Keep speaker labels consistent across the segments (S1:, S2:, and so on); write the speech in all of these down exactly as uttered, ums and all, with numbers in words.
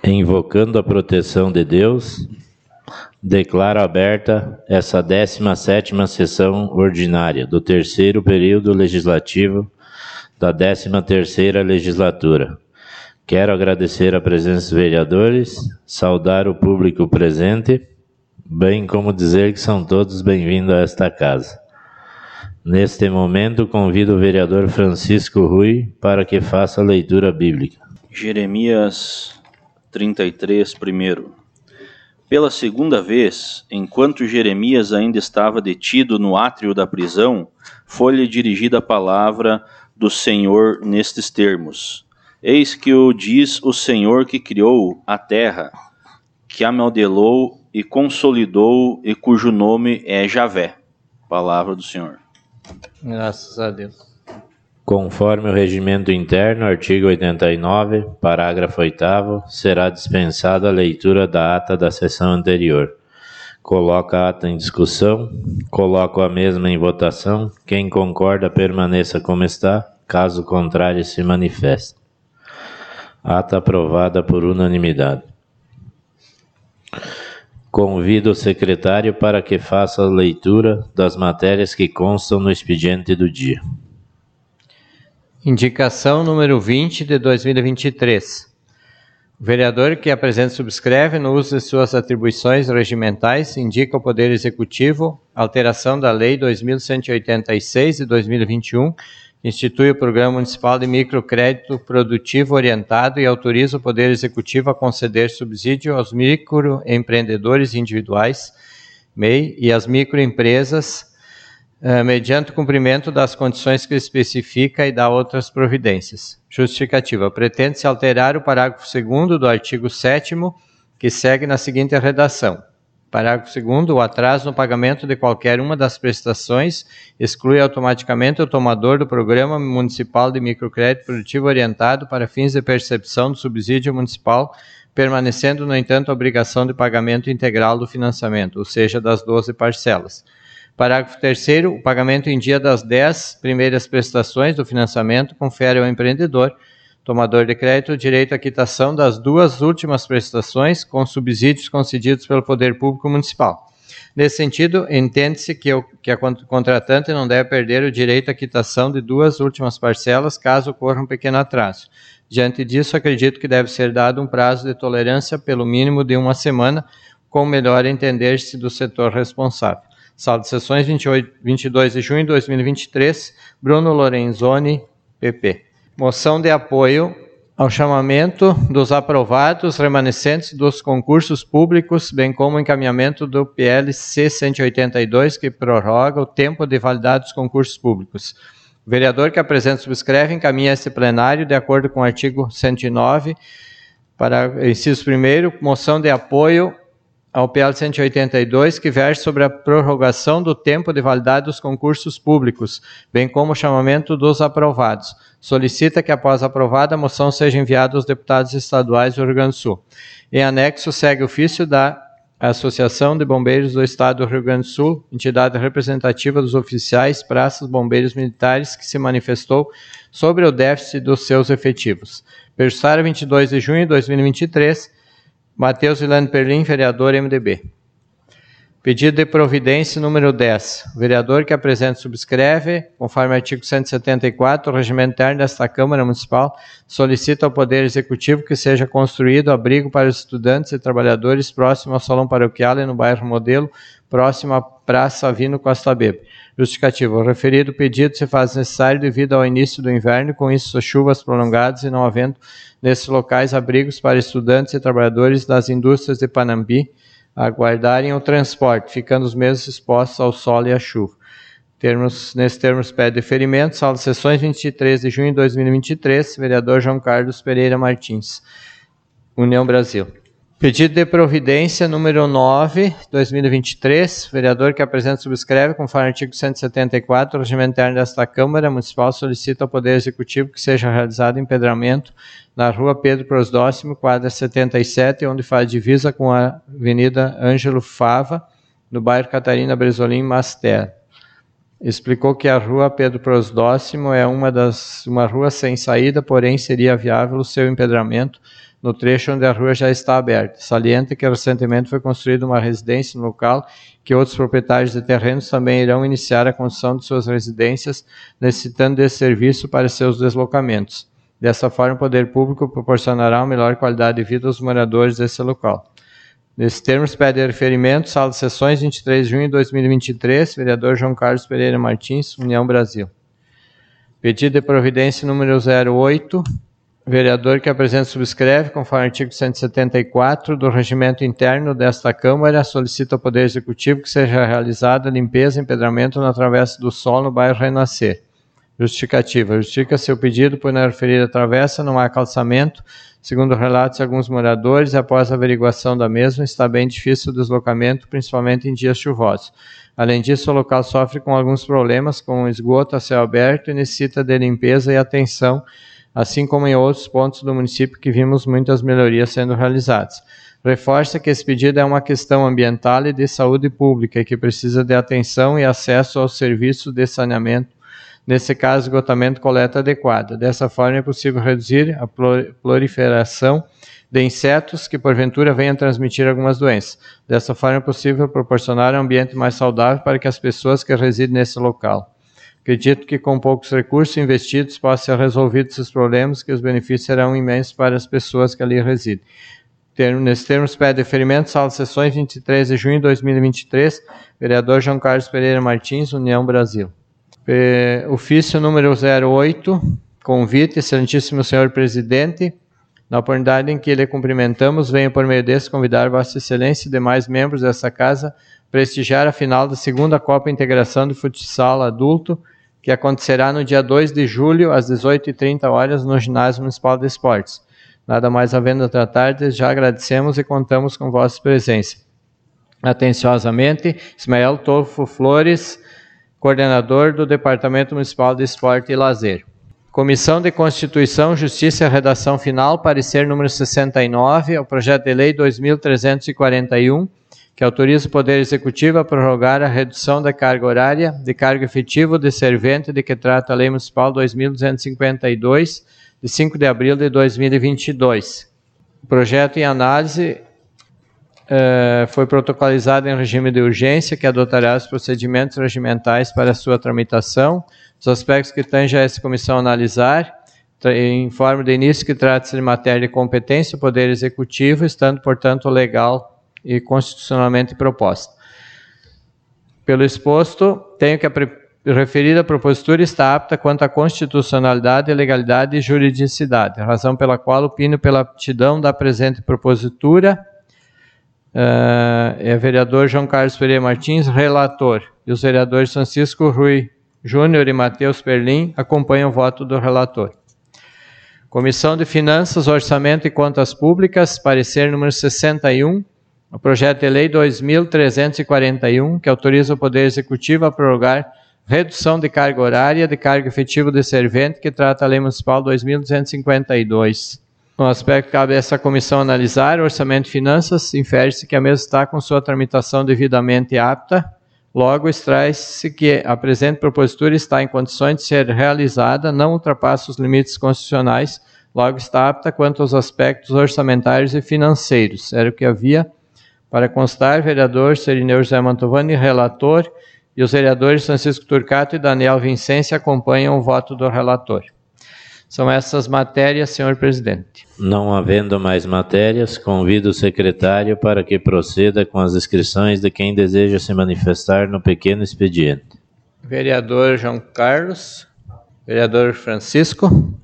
S1: Invocando a proteção de Deus, declaro aberta essa décima sétima sessão ordinária do terceiro período legislativo da décima terceira legislatura. Quero agradecer a presença dos vereadores, saudar o público presente, bem como dizer que são todos bem-vindos a esta casa. Neste momento, convido o vereador Francisco Rui para que faça a leitura bíblica.
S2: Jeremias trinta e três, primeiro. Pela segunda vez, enquanto Jeremias ainda estava detido no átrio da prisão, foi-lhe dirigida a palavra do Senhor nestes termos. Eis que o diz o Senhor que criou a terra, que a modelou e consolidou e cujo nome é Javé. Palavra do Senhor.
S3: Graças a Deus.
S1: Conforme o regimento interno, artigo oitenta e nove, parágrafo oitavo, será dispensada a leitura da ata da sessão anterior. Coloco a ata em discussão, coloco a mesma em votação. Quem concorda, permaneça como está, caso contrário, se manifeste. Ata aprovada por unanimidade. Convido o secretário para que faça a leitura das matérias que constam no expediente do dia.
S3: Indicação número vinte de dois mil e vinte e três. O vereador que apresenta e subscreve, no uso de suas atribuições regimentais, indica ao Poder Executivo alteração da Lei dois mil cento e oitenta e seis de dois mil e vinte e um, que institui o Programa Municipal de Microcrédito Produtivo Orientado e autoriza o Poder Executivo a conceder subsídio aos microempreendedores individuais, M E I, e às microempresas, Uh, mediante o cumprimento das condições que especifica e dá outras providências. Justificativa. Pretende-se alterar o parágrafo segundo do artigo sétimo, que segue na seguinte redação. Parágrafo segundo. O atraso no pagamento de qualquer uma das prestações exclui automaticamente o tomador do Programa Municipal de Microcrédito Produtivo Orientado para fins de percepção do subsídio municipal, permanecendo, no entanto, a obrigação de pagamento integral do financiamento, ou seja, das doze parcelas. Parágrafo terceiro. O pagamento em dia das dez primeiras prestações do financiamento confere ao empreendedor, tomador de crédito, o direito à quitação das duas últimas prestações com subsídios concedidos pelo Poder Público Municipal. Nesse sentido, entende-se que, o, que a contratante não deve perder o direito à quitação de duas últimas parcelas caso ocorra um pequeno atraso. Diante disso, acredito que deve ser dado um prazo de tolerância pelo mínimo de uma semana, com o melhor entender-se do setor responsável. Sala de sessões, vinte e oito, vinte e dois de junho de dois mil e vinte e três, Bruno Lorenzoni, P P. Moção de apoio ao chamamento dos aprovados remanescentes dos concursos públicos, bem como o encaminhamento do P L C cento e oitenta e dois, que prorroga o tempo de validade dos concursos públicos. O vereador que apresenta e subscreve encaminha a este plenário, de acordo com o artigo cento e nove, para inciso primeiro, moção de apoio ao P L cento e oitenta e dois, que versa sobre a prorrogação do tempo de validade dos concursos públicos, bem como o chamamento dos aprovados. Solicita que, após aprovada, a moção seja enviada aos deputados estaduais do Rio Grande do Sul. Em anexo, segue ofício da Associação de Bombeiros do Estado do Rio Grande do Sul, entidade representativa dos oficiais, praças, bombeiros militares, que se manifestou sobre o déficit dos seus efetivos. Perjussara, vinte e dois de junho de dois mil e vinte e três, Matheus Vilano Perlim, vereador M D B. Pedido de providência número dez. O vereador que apresenta e subscreve, conforme artigo cento e setenta e quatro do Regimento Interno desta Câmara Municipal, solicita ao Poder Executivo que seja construído abrigo para os estudantes e trabalhadores próximo ao Salão Paroquial e no bairro Modelo, próximo à Praça Avino Costa Bebe. Justificativa. O referido pedido se faz necessário devido ao início do inverno e, com isso, chuvas prolongadas e não havendo nesses locais abrigos para estudantes e trabalhadores das indústrias de Panambi aguardarem o transporte, ficando os mesmos expostos ao sol e à chuva. Termos, nesse termos, pede deferimento. Sala de sessões, vinte e três de junho de dois mil e vinte e três, vereador João Carlos Pereira Martins, União Brasil. Pedido de providência número nove, de dois mil e vinte e três, vereador que apresenta e subscreve, conforme artigo cento e setenta e quatro do Regimento Interno desta Câmara Municipal, solicita ao Poder Executivo que seja realizado empedramento na rua Pedro Prosdóximo, quadra setenta e sete, onde faz divisa com a Avenida Ângelo Fava, no bairro Catarina Bresolim, Masté. Explicou que a rua Pedro Prosdóximo é uma, das, uma rua sem saída, porém seria viável o seu empedramento, no trecho onde a rua já está aberta. Salienta que recentemente foi construída uma residência no local, que outros proprietários de terrenos também irão iniciar a construção de suas residências, necessitando desse serviço para seus deslocamentos. Dessa forma, o poder público proporcionará uma melhor qualidade de vida aos moradores desse local. Nesses termos, pede referimento, sala de sessões, vinte e três de junho de dois mil e vinte e três, vereador João Carlos Pereira Martins, União Brasil. Pedido de providência número zero oito, vereador que apresenta e subscreve, conforme artigo cento e setenta e quatro do regimento interno desta Câmara, solicita ao Poder Executivo que seja realizada limpeza e empedramento na travessa do Sol no bairro Renascer. Justificativa. Justifica-se o pedido, pois na referida travessa não há calçamento, segundo relatos de alguns moradores, e após a averiguação da mesma, está bem difícil o deslocamento, principalmente em dias chuvosos. Além disso, o local sofre com alguns problemas, como esgoto a céu aberto e necessita de limpeza e atenção, assim como em outros pontos do município que vimos muitas melhorias sendo realizadas. Reforça que esse pedido é uma questão ambiental e de saúde pública e que precisa de atenção e acesso aos serviços de saneamento, nesse caso, esgotamento e coleta adequada. Dessa forma, é possível reduzir a proliferação de insetos que, porventura, venham transmitir algumas doenças. Dessa forma, é possível proporcionar um ambiente mais saudável para que as pessoas que residem nesse local. Acredito que com poucos recursos investidos possam ser resolvidos esses problemas, que os benefícios serão imensos para as pessoas que ali residem. Termo, nesse termos, pede deferimento, sala de sessões, vinte e três de junho de dois mil e vinte e três, vereador João Carlos Pereira Martins, União Brasil. É, ofício número zero oito, convite, excelentíssimo senhor presidente, na oportunidade em que lhe cumprimentamos, venho por meio desse convidar Vossa Excelência e demais membros dessa casa prestigiar a final da segunda Copa Integração de Futsal Adulto, que acontecerá no dia dois de julho, às dezoito e trinta horas, no Ginásio Municipal de Esportes. Nada mais havendo a tratar, já agradecemos e contamos com vossa presença. Atenciosamente, Ismael Tofo Flores, coordenador do Departamento Municipal de Esporte e Lazer. Comissão de Constituição, Justiça e Redação Final, parecer número sessenta e nove, ao projeto de lei dois mil trezentos e quarenta e um, que autoriza o Poder Executivo a prorrogar a redução da carga horária de cargo efetivo de servente de que trata a Lei Municipal dois mil duzentos e cinquenta e dois, de cinco de abril de dois mil e vinte e dois. O projeto em análise uh, foi protocolizado em regime de urgência, que adotará os procedimentos regimentais para sua tramitação. Os aspectos que tange a essa comissão analisar, informo de início que trata-se de matéria de competência do Poder Executivo, estando, portanto, legal e constitucionalmente proposta. Pelo exposto, tenho que a referida propositura está apta quanto à constitucionalidade, legalidade e juridicidade, razão pela qual opino pela aptidão da presente propositura. Uh, é o vereador João Carlos Pereira Martins, relator, e os vereadores Francisco Rui Júnior e Matheus Perlim acompanham o voto do relator. Comissão de Finanças, Orçamento e Contas Públicas, parecer número sessenta e um, o projeto de lei dois mil trezentos e quarenta e um, que autoriza o Poder Executivo a prorrogar redução de carga horária de cargo efetivo de servente, que trata a Lei Municipal dois mil duzentos e cinquenta e dois. No aspecto que cabe a essa comissão analisar, Orçamento e Finanças, infere-se que a mesma está com sua tramitação devidamente apta. Logo, extrai-se que a presente propositura está em condições de ser realizada, não ultrapassa os limites constitucionais, logo está apta quanto aos aspectos orçamentários e financeiros. Era o que havia para constar, vereador Serineu José Mantovani, relator, e os vereadores Francisco Turcato e Daniel Vicência acompanham o voto do relator. São essas matérias, senhor presidente.
S1: Não havendo mais matérias, convido o secretário para que proceda com as inscrições de quem deseja se manifestar no pequeno expediente.
S3: Vereador João Carlos, vereador Francisco,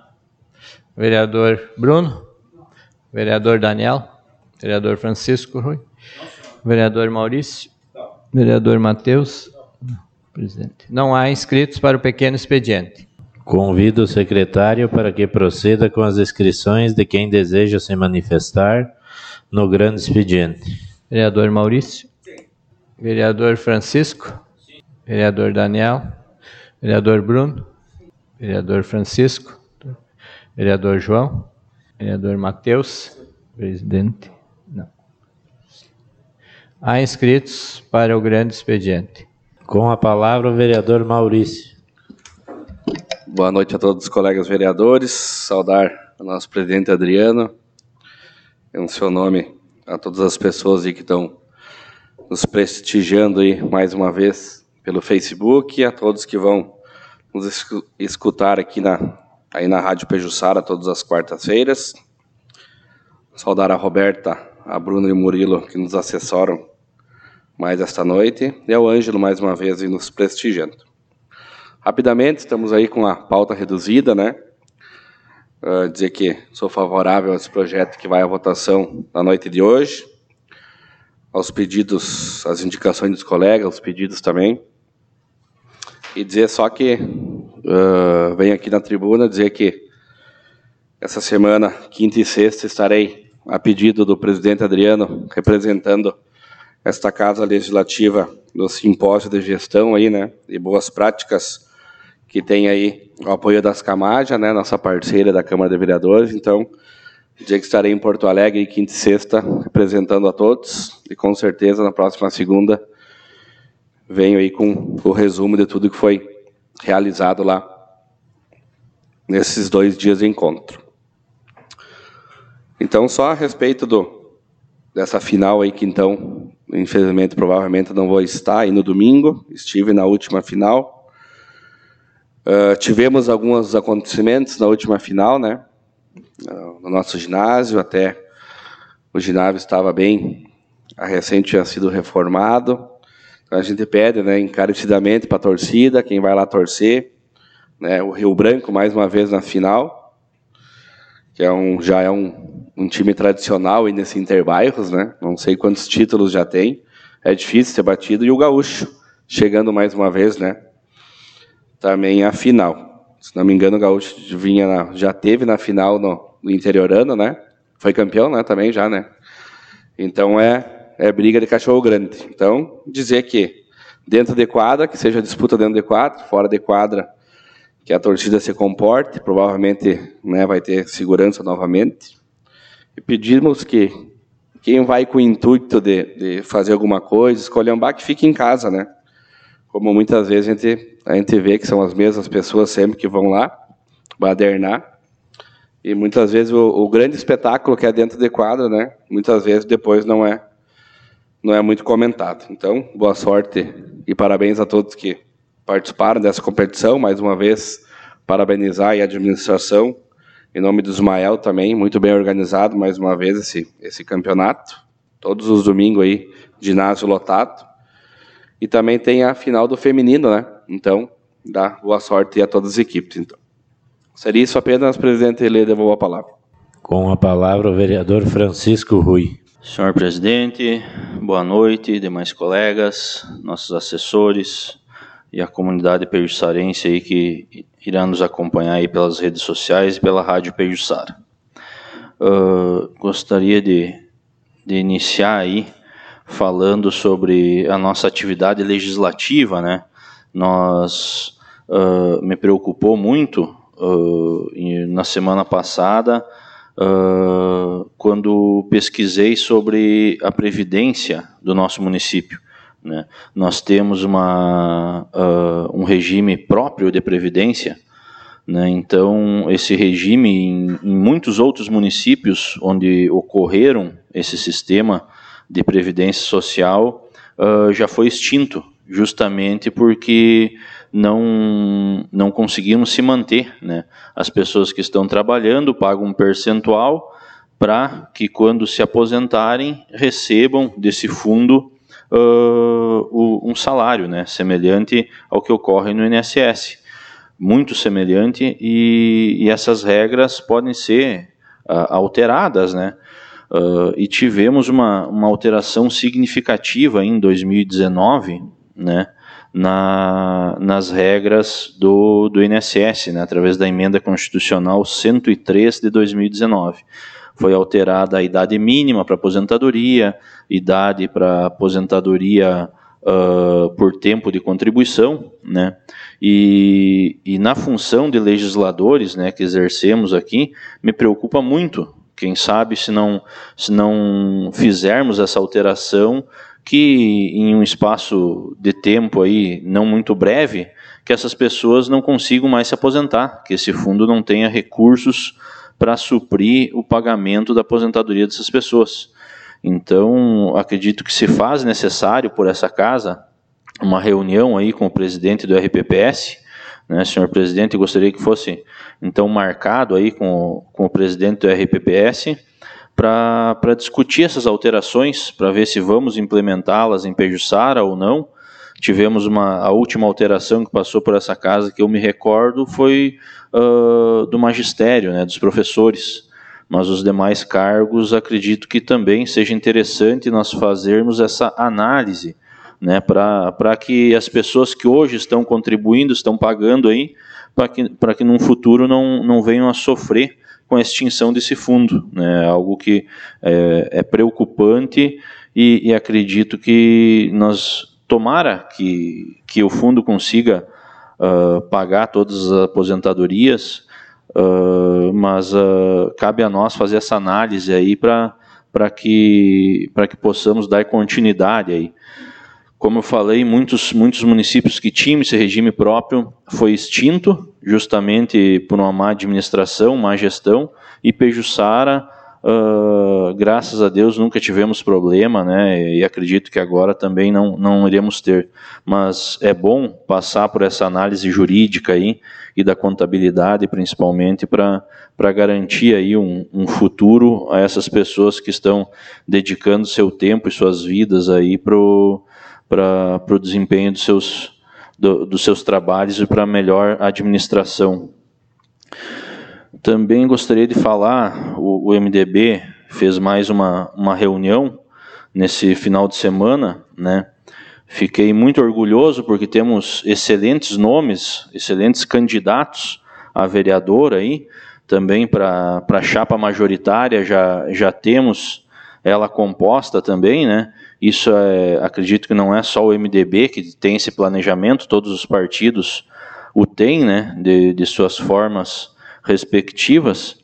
S3: vereador Bruno, vereador Daniel, vereador Francisco Rui, vereador Maurício, vereador Matheus, presidente. Não há inscritos para o pequeno expediente.
S1: Convido o secretário para que proceda com as inscrições de quem deseja se manifestar no grande expediente.
S3: Vereador Maurício. Sim. Vereador Francisco. Sim. Vereador Daniel. Vereador Bruno. Sim. Vereador Francisco. Vereador João. Vereador Matheus. Presidente. Não. Há inscritos para o grande expediente.
S1: Com a palavra o vereador Maurício.
S4: Boa noite a todos os colegas vereadores, saudar o nosso presidente Adriano, em seu nome a todas as pessoas aí que estão nos prestigiando aí mais uma vez pelo Facebook, e a todos que vão nos escutar aqui na, aí na Rádio Pejuçara todas as quartas-feiras. Saudar a Roberta, a Bruna e o Murilo que nos assessoram mais esta noite, e ao Ângelo mais uma vez aí nos prestigiando. Rapidamente, estamos aí com a pauta reduzida, né? Uh, dizer que sou favorável a esse projeto que vai à votação na noite de hoje, aos pedidos, às indicações dos colegas, aos pedidos também, e dizer só que uh, venho aqui na tribuna dizer que essa semana, quinta e sexta, estarei a pedido do presidente Adriano, representando esta Casa Legislativa no simpósio de gestão aí, né, e boas práticas, que tem aí o apoio das Camaja, né, nossa parceira da Câmara de Vereadores. Então, dia que estarei em Porto Alegre, quinta e sexta, representando a todos, e com certeza na próxima segunda venho aí com o resumo de tudo que foi realizado lá nesses dois dias de encontro. Então, só a respeito do, dessa final aí, que então, infelizmente, provavelmente não vou estar aí no domingo, estive na última final. Uh, tivemos alguns acontecimentos na última final, né? Uh, no nosso ginásio, até o ginásio estava bem, a recente tinha sido reformado. Então a gente pede, né, encarecidamente para a torcida, quem vai lá torcer, né, o Rio Branco mais uma vez na final, que é um, já é um, um time tradicional aí nesse Interbairros, né? Não sei quantos títulos já tem, é difícil ser batido, e o Gaúcho chegando mais uma vez, né? Também a final. Se não me engano, o Gaúcho vinha na, já teve na final no, no Interiorano, né? Foi campeão, né? Também já, né? Então é, é briga de cachorro grande. Então, dizer que dentro de quadra, que seja disputa dentro de quadra, fora de quadra, que a torcida se comporte, provavelmente, né, vai ter segurança novamente. E pedimos que quem vai com o intuito de, de fazer alguma coisa, escolher um bar, que fique em casa, né? Como muitas vezes a gente, a gente vê que são as mesmas pessoas sempre que vão lá badernar, e muitas vezes o, o grande espetáculo que é dentro de quadra, né, muitas vezes depois não é, não é muito comentado. Então, boa sorte e parabéns a todos que participaram dessa competição. Mais uma vez, parabenizar a administração, em nome do Ismael também, muito bem organizado mais uma vez esse, esse campeonato. Todos os domingos aí, ginásio lotado. E também tem a final do feminino, né? Então, dá boa sorte a todas as equipes. Então, seria isso apenas, presidente, ele devolvo a palavra.
S1: Com a palavra o vereador Francisco Rui.
S2: Senhor presidente, boa noite, demais colegas, nossos assessores e a comunidade pejuçarense aí que irá nos acompanhar aí pelas redes sociais e pela Rádio Pejuçara. Uh, gostaria de, de iniciar aí falando sobre a nossa atividade legislativa, né? Nós, uh, me preocupou muito uh, na semana passada, uh, quando pesquisei sobre a previdência do nosso município, né? Nós temos uma, uh, um regime próprio de previdência, né? Então, esse regime, em, em muitos outros municípios onde ocorreram esse sistema de previdência social, uh, já foi extinto, justamente porque não, não conseguimos se manter, né? As pessoas que estão trabalhando pagam um percentual para que, quando se aposentarem, recebam desse fundo uh, o, um salário, né, semelhante ao que ocorre no I N S S. Muito semelhante, e, e essas regras podem ser uh, alteradas, né? Uh, e tivemos uma, uma alteração significativa em dois mil e dezenove, né, na, nas regras do, do I N S S, né, através da emenda constitucional cento e três de dois mil e dezenove. Foi alterada a idade mínima para aposentadoria, idade para aposentadoria uh, por tempo de contribuição, né, e, e na função de legisladores, né, que exercemos aqui, me preocupa muito. Quem sabe, se não, se não fizermos essa alteração, que em um espaço de tempo aí não muito breve, que essas pessoas não consigam mais se aposentar, que esse fundo não tenha recursos para suprir o pagamento da aposentadoria dessas pessoas. Então, acredito que se faz necessário por essa casa uma reunião aí com o presidente do R P P S, né, senhor presidente, gostaria que fosse então marcado aí com, com o presidente do R P P S para discutir essas alterações, para ver se vamos implementá-las em Pejuçara ou não. Tivemos uma, a última alteração que passou por essa casa, que eu me recordo, foi uh, do magistério, né, dos professores. Mas os demais cargos, acredito que também seja interessante nós fazermos essa análise, né, para que as pessoas que hoje estão contribuindo, estão pagando aí, para que, para que num futuro não, não venham a sofrer com a extinção desse fundo, né, algo que é, é preocupante e, e acredito que nós, tomara que, que o fundo consiga uh, pagar todas as aposentadorias, Uh, mas uh, cabe a nós fazer essa análise aí para para que para que possamos dar continuidade aí. Como eu falei, muitos muitos municípios que tinham esse regime próprio foi extinto justamente por uma má administração, má gestão, e Pejuçara, uh, graças a Deus, nunca tivemos problema, né? E acredito que agora também não não iremos ter. Mas é bom passar por essa análise jurídica aí e da contabilidade, principalmente, para para garantir aí um, um futuro a essas pessoas que estão dedicando seu tempo e suas vidas aí para o desempenho dos seus, do, dos seus trabalhos e para a melhor administração. Também gostaria de falar, o, o M D B fez mais uma, uma reunião nesse final de semana, né? Fiquei muito orgulhoso porque temos excelentes nomes, excelentes candidatos a vereador aí, também para a chapa majoritária já, já temos ela composta também, né? Isso é, acredito que não é só o M D B que tem esse planejamento, todos os partidos o têm, né? De, de suas formas respectivas.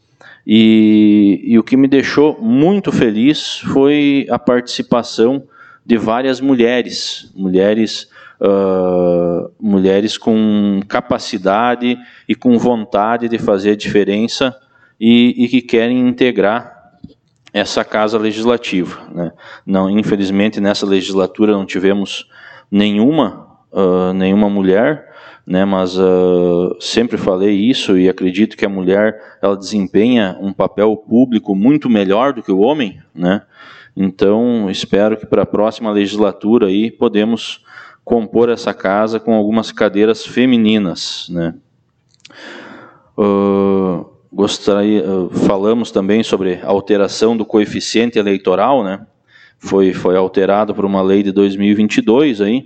S2: E, e o que me deixou muito feliz foi a participação de várias mulheres, mulheres, uh, mulheres com capacidade e com vontade de fazer a diferença e, e que querem integrar essa casa legislativa, né? Não, infelizmente nessa legislatura não tivemos nenhuma, uh, nenhuma mulher, né? Mas uh, sempre falei isso e acredito que a mulher ela desempenha um papel público muito melhor do que o homem, né? Então, espero que para a próxima legislatura aí podemos compor essa casa com algumas cadeiras femininas, né? Uh, gostaria, uh, falamos também sobre a alteração do coeficiente eleitoral, né? Foi, foi alterado por uma lei de dois mil e vinte e dois aí.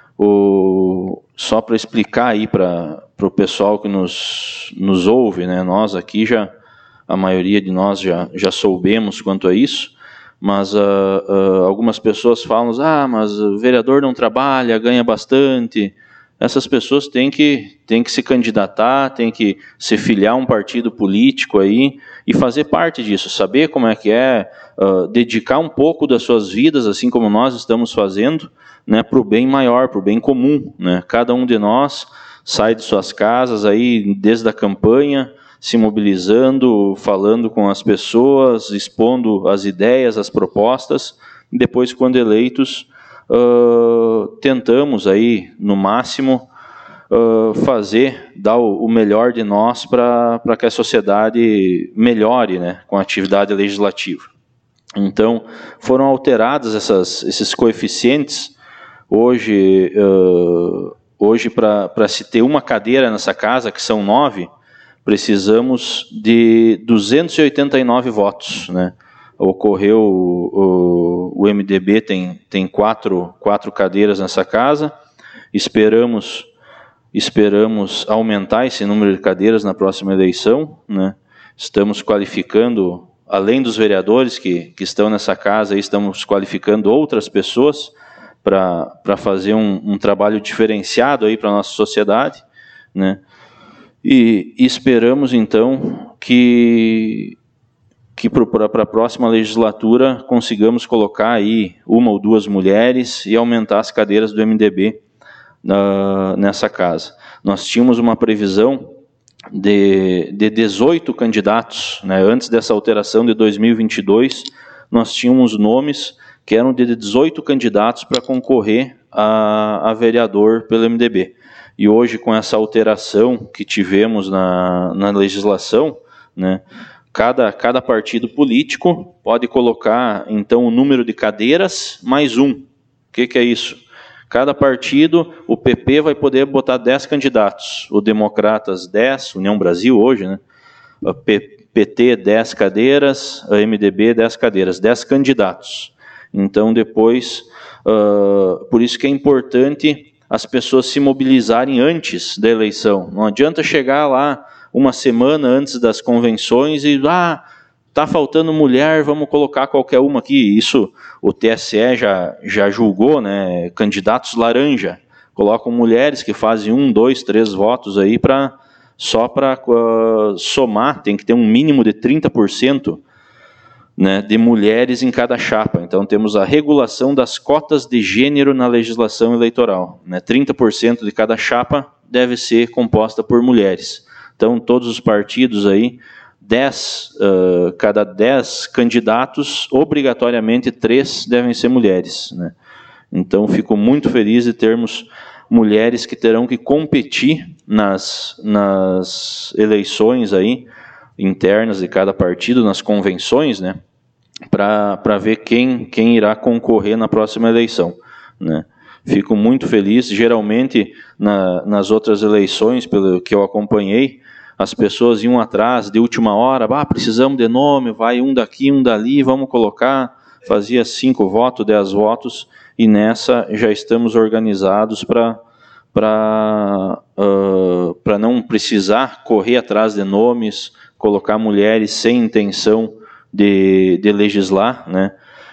S2: O, só para explicar aí para o pessoal que nos, nos ouve, né? Nós aqui já, a maioria de nós já, já soubemos quanto a isso. Mas uh, uh, algumas pessoas falam, ah, mas o vereador não trabalha, ganha bastante. Essas pessoas têm que, têm que se candidatar, têm que se filiar a um partido político aí e fazer parte disso, saber como é que é, uh, dedicar um pouco das suas vidas, assim como nós estamos fazendo, né, para o bem maior, para o bem comum, né? Cada um de nós sai de suas casas aí desde a campanha, se mobilizando, falando com as pessoas, expondo as ideias, as propostas, e depois, quando eleitos, uh, tentamos aí, no máximo, uh, fazer, dar o, o melhor de nós para que a sociedade melhore, né, com a atividade legislativa. Então, foram alteradas essas, esses coeficientes. Hoje, uh, hoje para se ter uma cadeira nessa casa, que são nove, precisamos de duzentos e oitenta e nove votos, né? Ocorreu, o, o M D B tem, tem quatro, quatro cadeiras nessa casa, esperamos, esperamos aumentar esse número de cadeiras na próxima eleição, né? Estamos qualificando, além dos vereadores que, que estão nessa casa, estamos qualificando outras pessoas para fazer um, um trabalho diferenciado aí para a nossa sociedade, né? E, e esperamos, então, que, que para a próxima legislatura consigamos colocar aí uma ou duas mulheres e aumentar as cadeiras do M D B uh, nessa casa. Nós tínhamos uma previsão de, de dezoito candidatos, né? Antes dessa alteração de dois mil e vinte e dois, nós tínhamos nomes que eram de dezoito candidatos para concorrer a, a vereador pelo M D B. E hoje, com essa alteração que tivemos na, na legislação, né, cada, cada partido político pode colocar, então, o número de cadeiras mais um. O que, que é isso? Cada partido, o P P vai poder botar dez candidatos, o Democratas dez, União Brasil hoje, né? A P T dez cadeiras, a M D B dez cadeiras, dez candidatos. Então, depois, uh, por isso que é importante as pessoas se mobilizarem antes da eleição. Não adianta chegar lá uma semana antes das convenções e, ah, está faltando mulher, vamos colocar qualquer uma aqui. Isso o T S E já, já julgou, né? Candidatos laranja. Colocam mulheres que fazem um, dois, três votos aí pra, só para uh, somar, tem que ter um mínimo de trinta por cento, né, de mulheres em cada chapa. Então temos a regulação das cotas de gênero na legislação eleitoral. Né? trinta por cento de cada chapa deve ser composta por mulheres. Então todos os partidos aí, dez, uh, cada dez candidatos, obrigatoriamente três devem ser mulheres. Né? Então fico muito feliz de termos mulheres que terão que competir nas, nas eleições aí, internas de cada partido, nas convenções, né, para ver quem, quem irá concorrer na próxima eleição. Né. Fico muito feliz. Geralmente, na, nas outras eleições, pelo que eu acompanhei, as pessoas iam atrás de última hora, ah, precisamos de nome, vai um daqui, um dali, vamos colocar, fazia cinco votos, dez votos, e nessa já estamos organizados para para uh, para não precisar correr atrás de nomes, colocar mulheres sem intenção de, de legislar, né?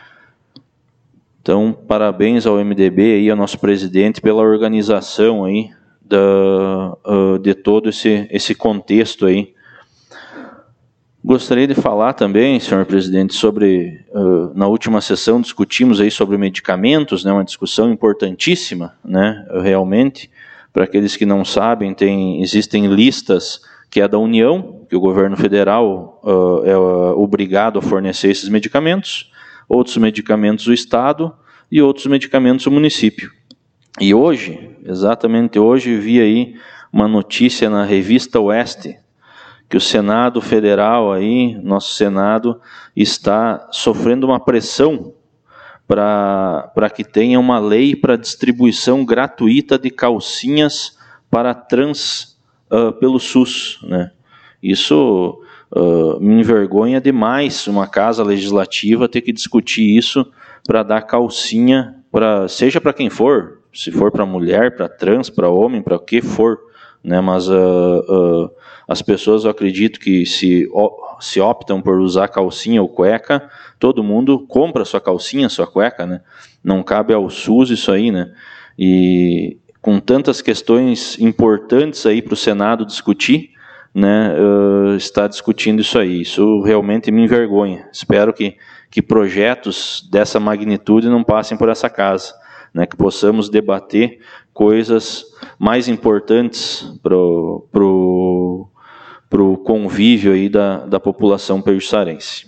S2: Então, parabéns ao M D B e ao nosso presidente pela organização aí da, uh, de todo esse, esse contexto aí. Gostaria de falar também, senhor presidente, sobre, uh, na última sessão discutimos aí sobre medicamentos, né, uma discussão importantíssima, né, realmente. Para aqueles que não sabem, tem, existem listas que é da União, que o governo federal uh, é uh, obrigado a fornecer esses medicamentos, outros medicamentos o Estado e outros medicamentos o município. E hoje, exatamente hoje, vi aí uma notícia na revista Oeste, que o Senado Federal, aí, nosso Senado, está sofrendo uma pressão para que tenha uma lei para distribuição gratuita de calcinhas para trans uh, pelo SUS. Né? Isso uh, me envergonha demais uma casa legislativa ter que discutir isso para dar calcinha, pra, seja para quem for, se for para mulher, para trans, para homem, para o que for. Né? Mas uh, uh, as pessoas, eu acredito que se, se optam por usar calcinha ou cueca, todo mundo compra sua calcinha, sua cueca, né? Não cabe ao SUS isso aí, né? E com tantas questões importantes aí para o Senado discutir, né? Uh, está discutindo isso aí. Isso realmente me envergonha. Espero que, que projetos dessa magnitude não passem por essa casa, né? Que possamos debater coisas mais importantes para o pro, pro convívio aí da, da população perjuçarense.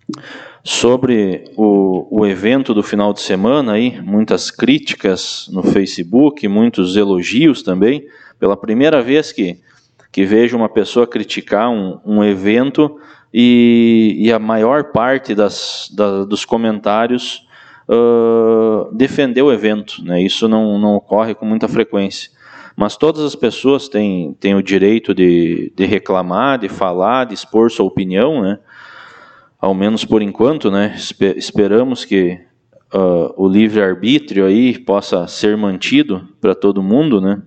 S2: Sobre o, o evento do final de semana, aí, muitas críticas no Facebook, muitos elogios também. Pela primeira vez que, que vejo uma pessoa criticar um, um evento e, e a maior parte das, da, dos comentários uh, defendeu o evento. Né? Isso não, não ocorre com muita frequência. Mas todas as pessoas têm, têm o direito de, de reclamar, de falar, de expor sua opinião, né? Ao menos por enquanto, né? Esperamos que uh, o livre-arbítrio aí possa ser mantido para todo mundo, né?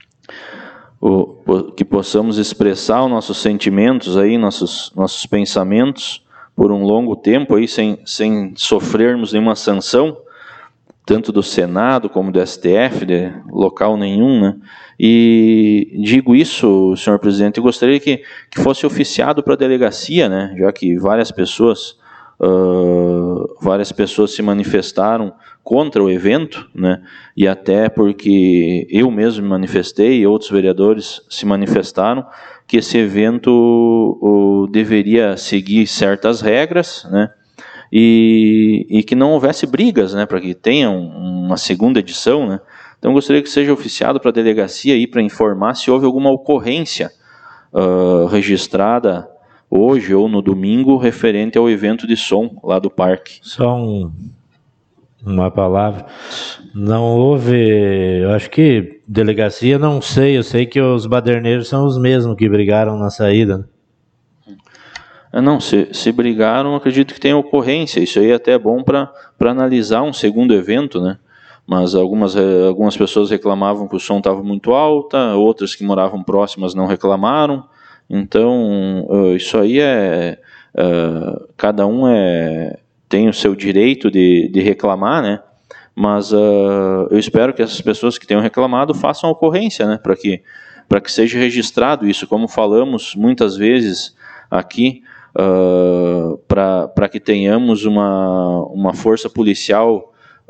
S2: O, que possamos expressar os nossos sentimentos aí, nossos, nossos pensamentos por um longo tempo aí, sem, sem sofrermos nenhuma sanção, tanto do Senado como do S T F, de local nenhum, né? E digo isso, senhor presidente, eu gostaria que, que fosse oficiado para a delegacia, né? Já que várias pessoas, uh, várias pessoas se manifestaram contra o evento, né? E até porque eu mesmo me manifestei e outros vereadores se manifestaram, que esse evento o, deveria seguir certas regras, né? E, e que não houvesse brigas, né? Para que tenha um, uma segunda edição, né? Então, gostaria que seja oficiado para a delegacia aí para informar se houve alguma ocorrência uh, registrada hoje ou no domingo referente ao evento de som lá do parque.
S1: Só um, uma palavra. Não houve, eu acho que delegacia, não sei, eu sei que os baderneiros são os mesmos que brigaram na saída.
S2: Ah, não, se, se brigaram, acredito que tem ocorrência. Isso aí até é bom para analisar um segundo evento, né? Mas algumas, algumas pessoas reclamavam que o som estava muito alto, outras que moravam próximas não reclamaram. Então, isso aí é... Uh, cada um é, tem o seu direito de, de reclamar, né? Mas uh, eu espero que essas pessoas que tenham reclamado façam ocorrência, né? Para que, para que seja registrado isso, como falamos muitas vezes aqui, uh, para que tenhamos uma, uma força policial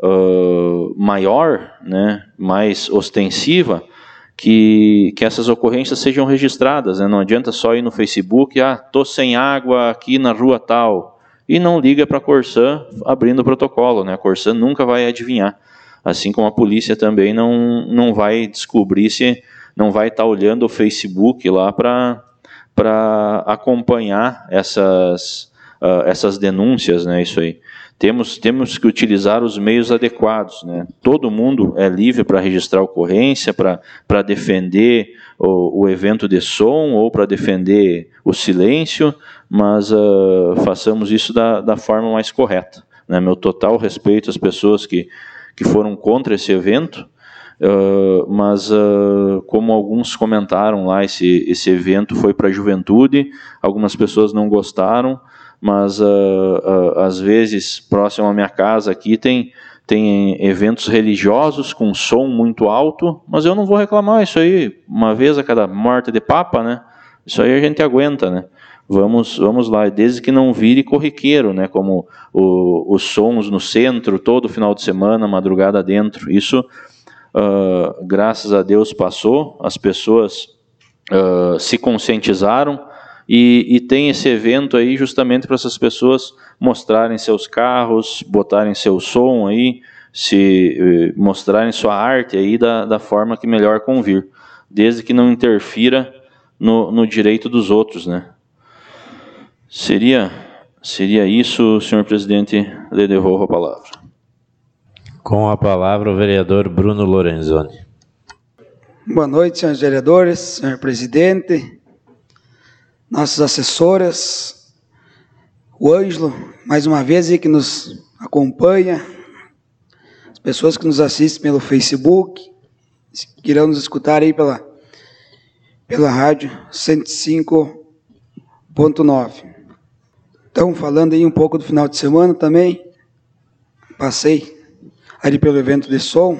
S2: Uh, maior, né, mais ostensiva, que, que essas ocorrências sejam registradas, né? Não adianta só ir no Facebook, ah, tô sem água aqui na rua tal, e não liga para a Corsã abrindo o protocolo, né? A Corsã nunca vai adivinhar, assim como a polícia também não, não vai descobrir se não vai estar tá olhando o Facebook lá para para acompanhar essas, uh, essas denúncias, né? Isso aí. Temos, temos que utilizar os meios adequados, né? Todo mundo é livre para registrar ocorrência, para defender o, o evento de som ou para defender o silêncio, mas uh, façamos isso da, da forma mais correta, né? Meu total respeito às pessoas que, que foram contra esse evento, uh, mas uh, como alguns comentaram lá, esse, esse evento foi para a juventude, algumas pessoas não gostaram, mas uh, uh, às vezes próximo à minha casa aqui tem, tem eventos religiosos com som muito alto, mas eu não vou reclamar, isso aí uma vez a cada morte de papa, né? Isso aí a gente aguenta, né? Vamos, vamos lá, desde que não vire corriqueiro, né? Como o, os sons no centro todo final de semana, madrugada dentro, isso uh, graças a Deus passou, as pessoas uh, se conscientizaram. E, e tem esse evento aí justamente para essas pessoas mostrarem seus carros, botarem seu som aí, se mostrarem sua arte aí da, da forma que melhor convir, desde que não interfira no, no direito dos outros, né? Seria, seria isso, senhor presidente, lhe devolvo a palavra.
S1: Com a palavra o vereador Bruno Lorenzoni.
S5: Boa noite, senhores vereadores, senhor presidente, nossas assessoras, o Ângelo, mais uma vez aí que nos acompanha, as pessoas que nos assistem pelo Facebook, que irão nos escutar aí pela, pela rádio cento e cinco ponto nove. Então, falando aí um pouco do final de semana também, passei ali pelo evento de som,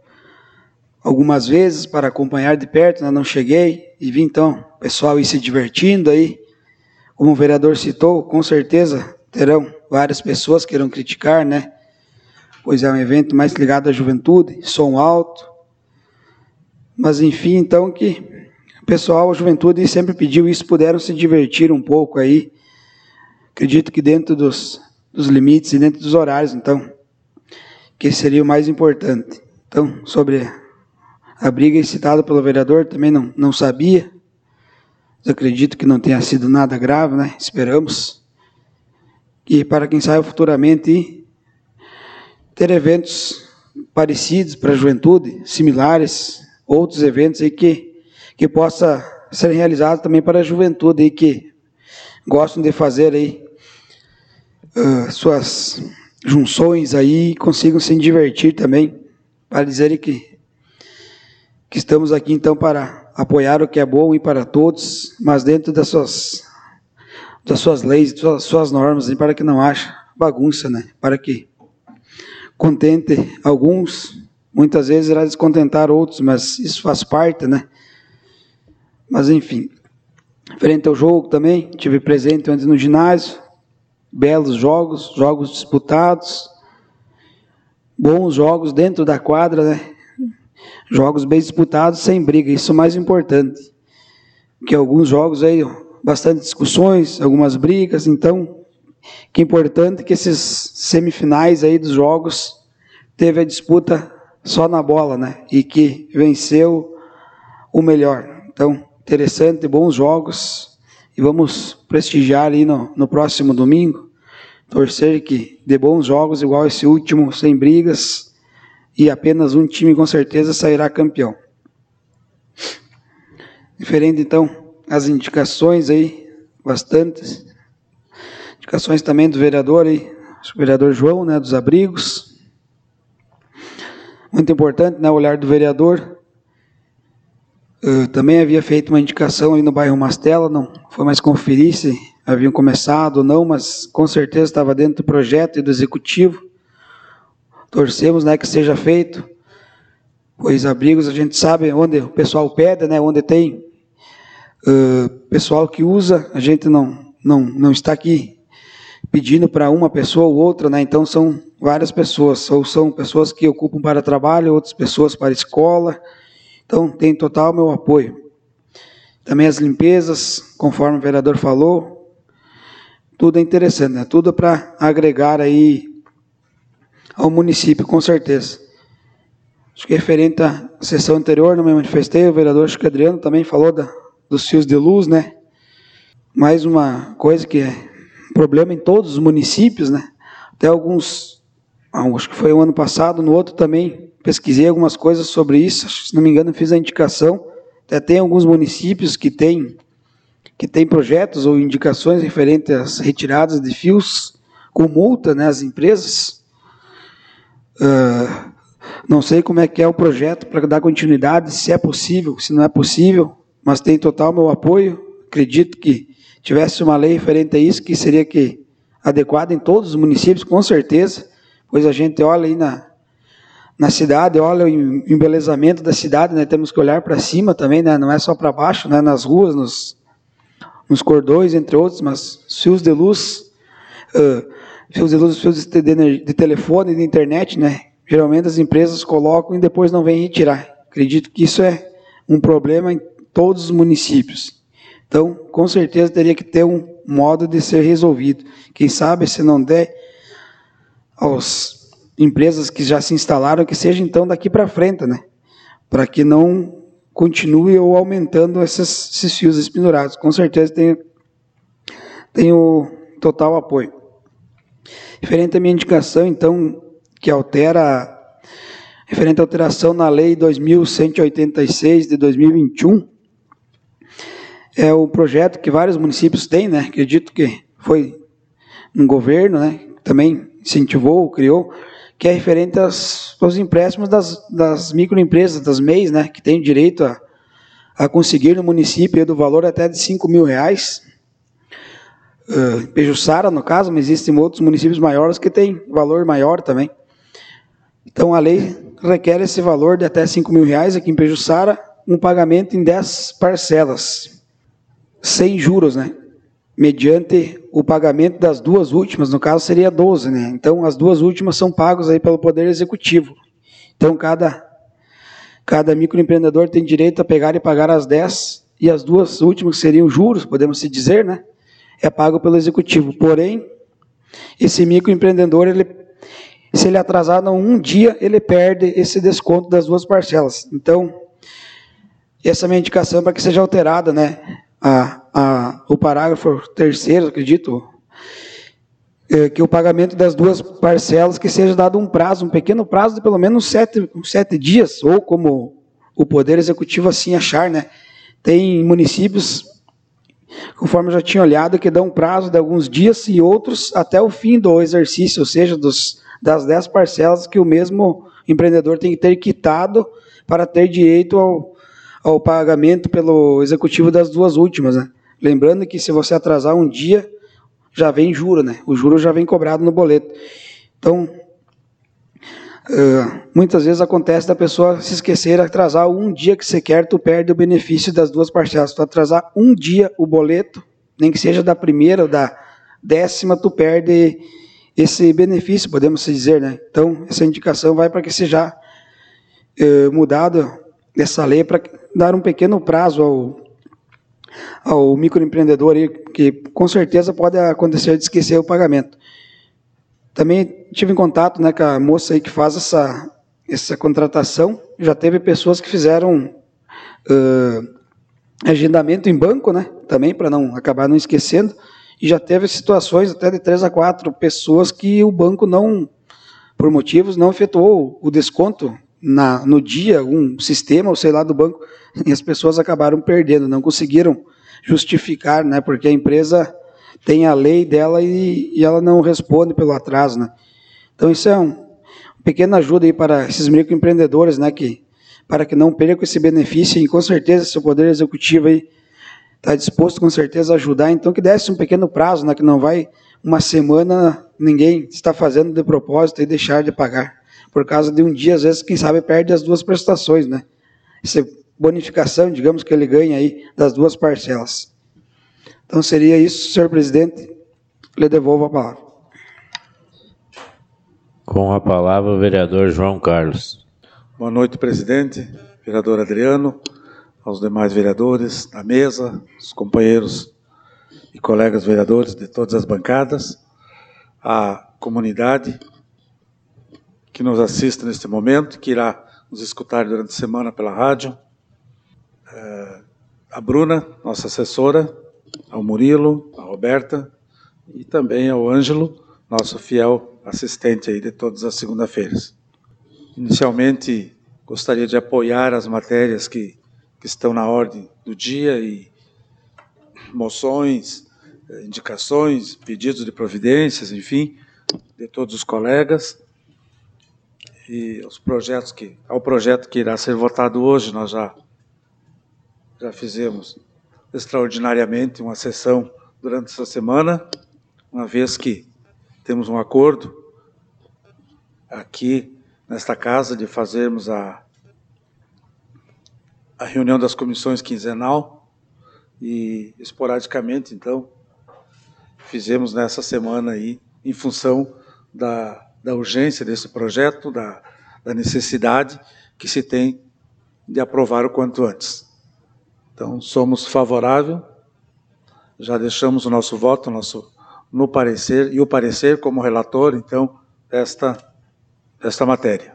S5: algumas vezes para acompanhar de perto, né? Não cheguei e vi então o pessoal ir se divertindo aí, como o vereador citou, com certeza terão várias pessoas que irão criticar, né? Pois é um evento mais ligado à juventude, som alto, mas enfim, então que o pessoal, a juventude sempre pediu isso, puderam se divertir um pouco aí, acredito que dentro dos, dos limites e dentro dos horários, então, que seria o mais importante. Então, sobre a briga citada pelo vereador, também não, não sabia. Eu acredito que não tenha sido nada grave, né? Esperamos. E para quem sabe futuramente ter eventos parecidos para a juventude, similares, outros eventos aí que, que possa ser realizados também para a juventude aí que gostam de fazer aí uh, suas junções aí e consigam se divertir também, para dizer que que estamos aqui então para apoiar o que é bom e para todos, mas dentro das suas, das suas leis, das suas normas, para que não haja bagunça, né? Para que contente alguns, muitas vezes irá descontentar outros, mas isso faz parte, né? Mas enfim, frente ao jogo também, tive presente antes no ginásio, belos jogos, jogos disputados, bons jogos dentro da quadra, né? Jogos bem disputados, sem briga, isso é o mais importante. que alguns jogos aí, bastante discussões, algumas brigas, então, que é importante que esses semifinais aí dos jogos teve a disputa só na bola, né? E que venceu o melhor. Então, interessante, bons jogos, e vamos prestigiar ali no, no próximo domingo, torcer que dê bons jogos, igual esse último, sem brigas, e apenas um time com certeza sairá campeão. Diferente, então, as indicações aí, bastantes. Indicações também do vereador aí, o vereador João, né, dos abrigos. Muito importante, né, o olhar do vereador. Eu também havia feito uma indicação ali no bairro Mastela, não foi mais conferir se haviam começado ou não, mas com certeza estava dentro do projeto e do executivo. Torcemos, né, que seja feito, pois abrigos a gente sabe onde o pessoal pede, né, onde tem uh, pessoal que usa, a gente não, não, não está aqui pedindo para uma pessoa ou outra, né, então são várias pessoas, ou são pessoas que ocupam para trabalho, outras pessoas para escola, então tem total meu apoio. Também as limpezas, conforme o vereador falou, tudo é interessante, né, tudo para agregar aí ao município, com certeza. Acho que referente à sessão anterior, não me manifestei, o vereador Chico Adriano também falou da, dos fios de luz, né? Mais uma coisa que é um problema em todos os municípios, né? Até alguns, acho que foi o ano passado, no outro também pesquisei algumas coisas sobre isso, se não me engano fiz a indicação, até tem alguns municípios que têm que tem projetos ou indicações referentes às retiradas de fios com multa, né, às empresas. Uh, não sei como é que é o projeto para dar continuidade, se é possível, se não é possível, mas tem total meu apoio. Acredito que tivesse uma lei referente a isso, que seria que adequada em todos os municípios, com certeza, pois a gente olha aí na, na cidade, olha o embelezamento da cidade, né, temos que olhar para cima também, né, não é só para baixo, né, nas ruas, nos, nos cordões, entre outros, mas fios de luz... Uh, fios de luz, fios de, de, de telefone, de internet, né? Geralmente as empresas colocam e depois não vêm retirar. Acredito que isso é um problema em todos os municípios. Então, com certeza teria que ter um modo de ser resolvido. Quem sabe, se não der às empresas que já se instalaram, que seja então daqui para frente, né? Para que não continue ou aumentando esses, esses fios espendurados. Com certeza tenho, tenho total apoio. Referente à minha indicação, então, que altera, referente à alteração na Lei dois mil cento e oitenta e seis de dois mil e vinte e um, é o projeto que vários municípios têm, né? Acredito que foi um governo, né? Também incentivou, criou, que é referente aos, aos empréstimos das, das microempresas, das M E Is, né? Que tem direito a, a conseguir no município do valor até de cinco mil reais. Uh, Pejuçara, no caso, mas existem outros municípios maiores que têm valor maior também. Então, a lei requer esse valor de até cinco mil reais, aqui em Pejuçara, um pagamento em dez parcelas, sem juros, né? Mediante o pagamento das duas últimas, no caso seria doze, né? Então, as duas últimas são pagas aí pelo Poder Executivo. Então, cada, cada microempreendedor tem direito a pegar e pagar as dez, e as duas últimas seriam juros, podemos se dizer, né? É pago pelo Executivo. Porém, esse microempreendedor, ele, se ele atrasar não um dia, ele perde esse desconto das duas parcelas. Então, essa é a minha indicação para que seja alterada, né, a, a, o parágrafo terceiro, acredito, é, que o pagamento das duas parcelas, que seja dado um prazo, um pequeno prazo de pelo menos sete, sete dias, ou como o Poder Executivo assim achar, né. Tem municípios, conforme eu já tinha olhado, que dão um prazo de alguns dias e outros até o fim do exercício, ou seja, dos, das dez parcelas que o mesmo empreendedor tem que ter quitado para ter direito ao, ao pagamento pelo executivo das duas últimas, né? Lembrando que se você atrasar um dia, já vem juro, né? O juro já vem cobrado no boleto. Então, Uh, muitas vezes acontece da pessoa se esquecer, atrasar um dia que você quer, tu perde o benefício das duas parcelas. Se tu atrasar um dia o boleto, nem que seja da primeira ou da décima, tu perde esse benefício, podemos dizer, né? Então, essa indicação vai para que seja uh, mudado essa lei, para dar um pequeno prazo ao, ao microempreendedor aí, que com certeza pode acontecer de esquecer o pagamento. Também tive em contato, né, com a moça aí que faz essa, essa contratação. Já teve pessoas que fizeram uh, agendamento em banco, né, também, para não acabar não esquecendo. E já teve situações até de três a quatro pessoas que o banco não, por motivos, não efetuou o desconto na, no dia, um sistema, ou sei lá, do banco, e as pessoas acabaram perdendo, não conseguiram justificar, né, porque a empresa tem a lei dela e, e ela não responde pelo atraso, né. Então isso é um, uma pequena ajuda aí para esses microempreendedores, né, que, para que não percam esse benefício, e com certeza seu Poder Executivo aí está disposto com certeza a ajudar, então que desse um pequeno prazo, né, que não vai uma semana ninguém está fazendo de propósito e deixar de pagar, por causa de um dia, às vezes, quem sabe, perde as duas prestações, né, essa bonificação, digamos, que ele ganha aí das duas parcelas. Então seria isso, senhor presidente, lhe devolvo a palavra.
S1: Com a palavra o vereador João Carlos.
S6: Boa noite, presidente, vereador Adriano, aos demais vereadores da mesa, os companheiros e colegas vereadores de todas as bancadas, a comunidade que nos assiste neste momento, que irá nos escutar durante a semana pela rádio, a Bruna, nossa assessora, ao Murilo, a Roberta e também ao Ângelo, nosso fiel assistente aí de todas as segundas-feiras. Inicialmente, gostaria de apoiar as matérias que que estão na ordem do dia e moções, indicações, pedidos de providências, enfim, de todos os colegas. E os projetos que, ao projeto que irá ser votado hoje, nós já, já fizemos extraordinariamente uma sessão durante essa semana, uma vez que temos um acordo aqui nesta casa de fazermos a a reunião das comissões quinzenal e, esporadicamente, então, fizemos nessa semana aí, em função da, da urgência desse projeto, da, da necessidade que se tem de aprovar o quanto antes. Então, somos favoráveis, já deixamos o nosso voto nosso, no parecer, e o parecer como relator, então, desta, desta matéria.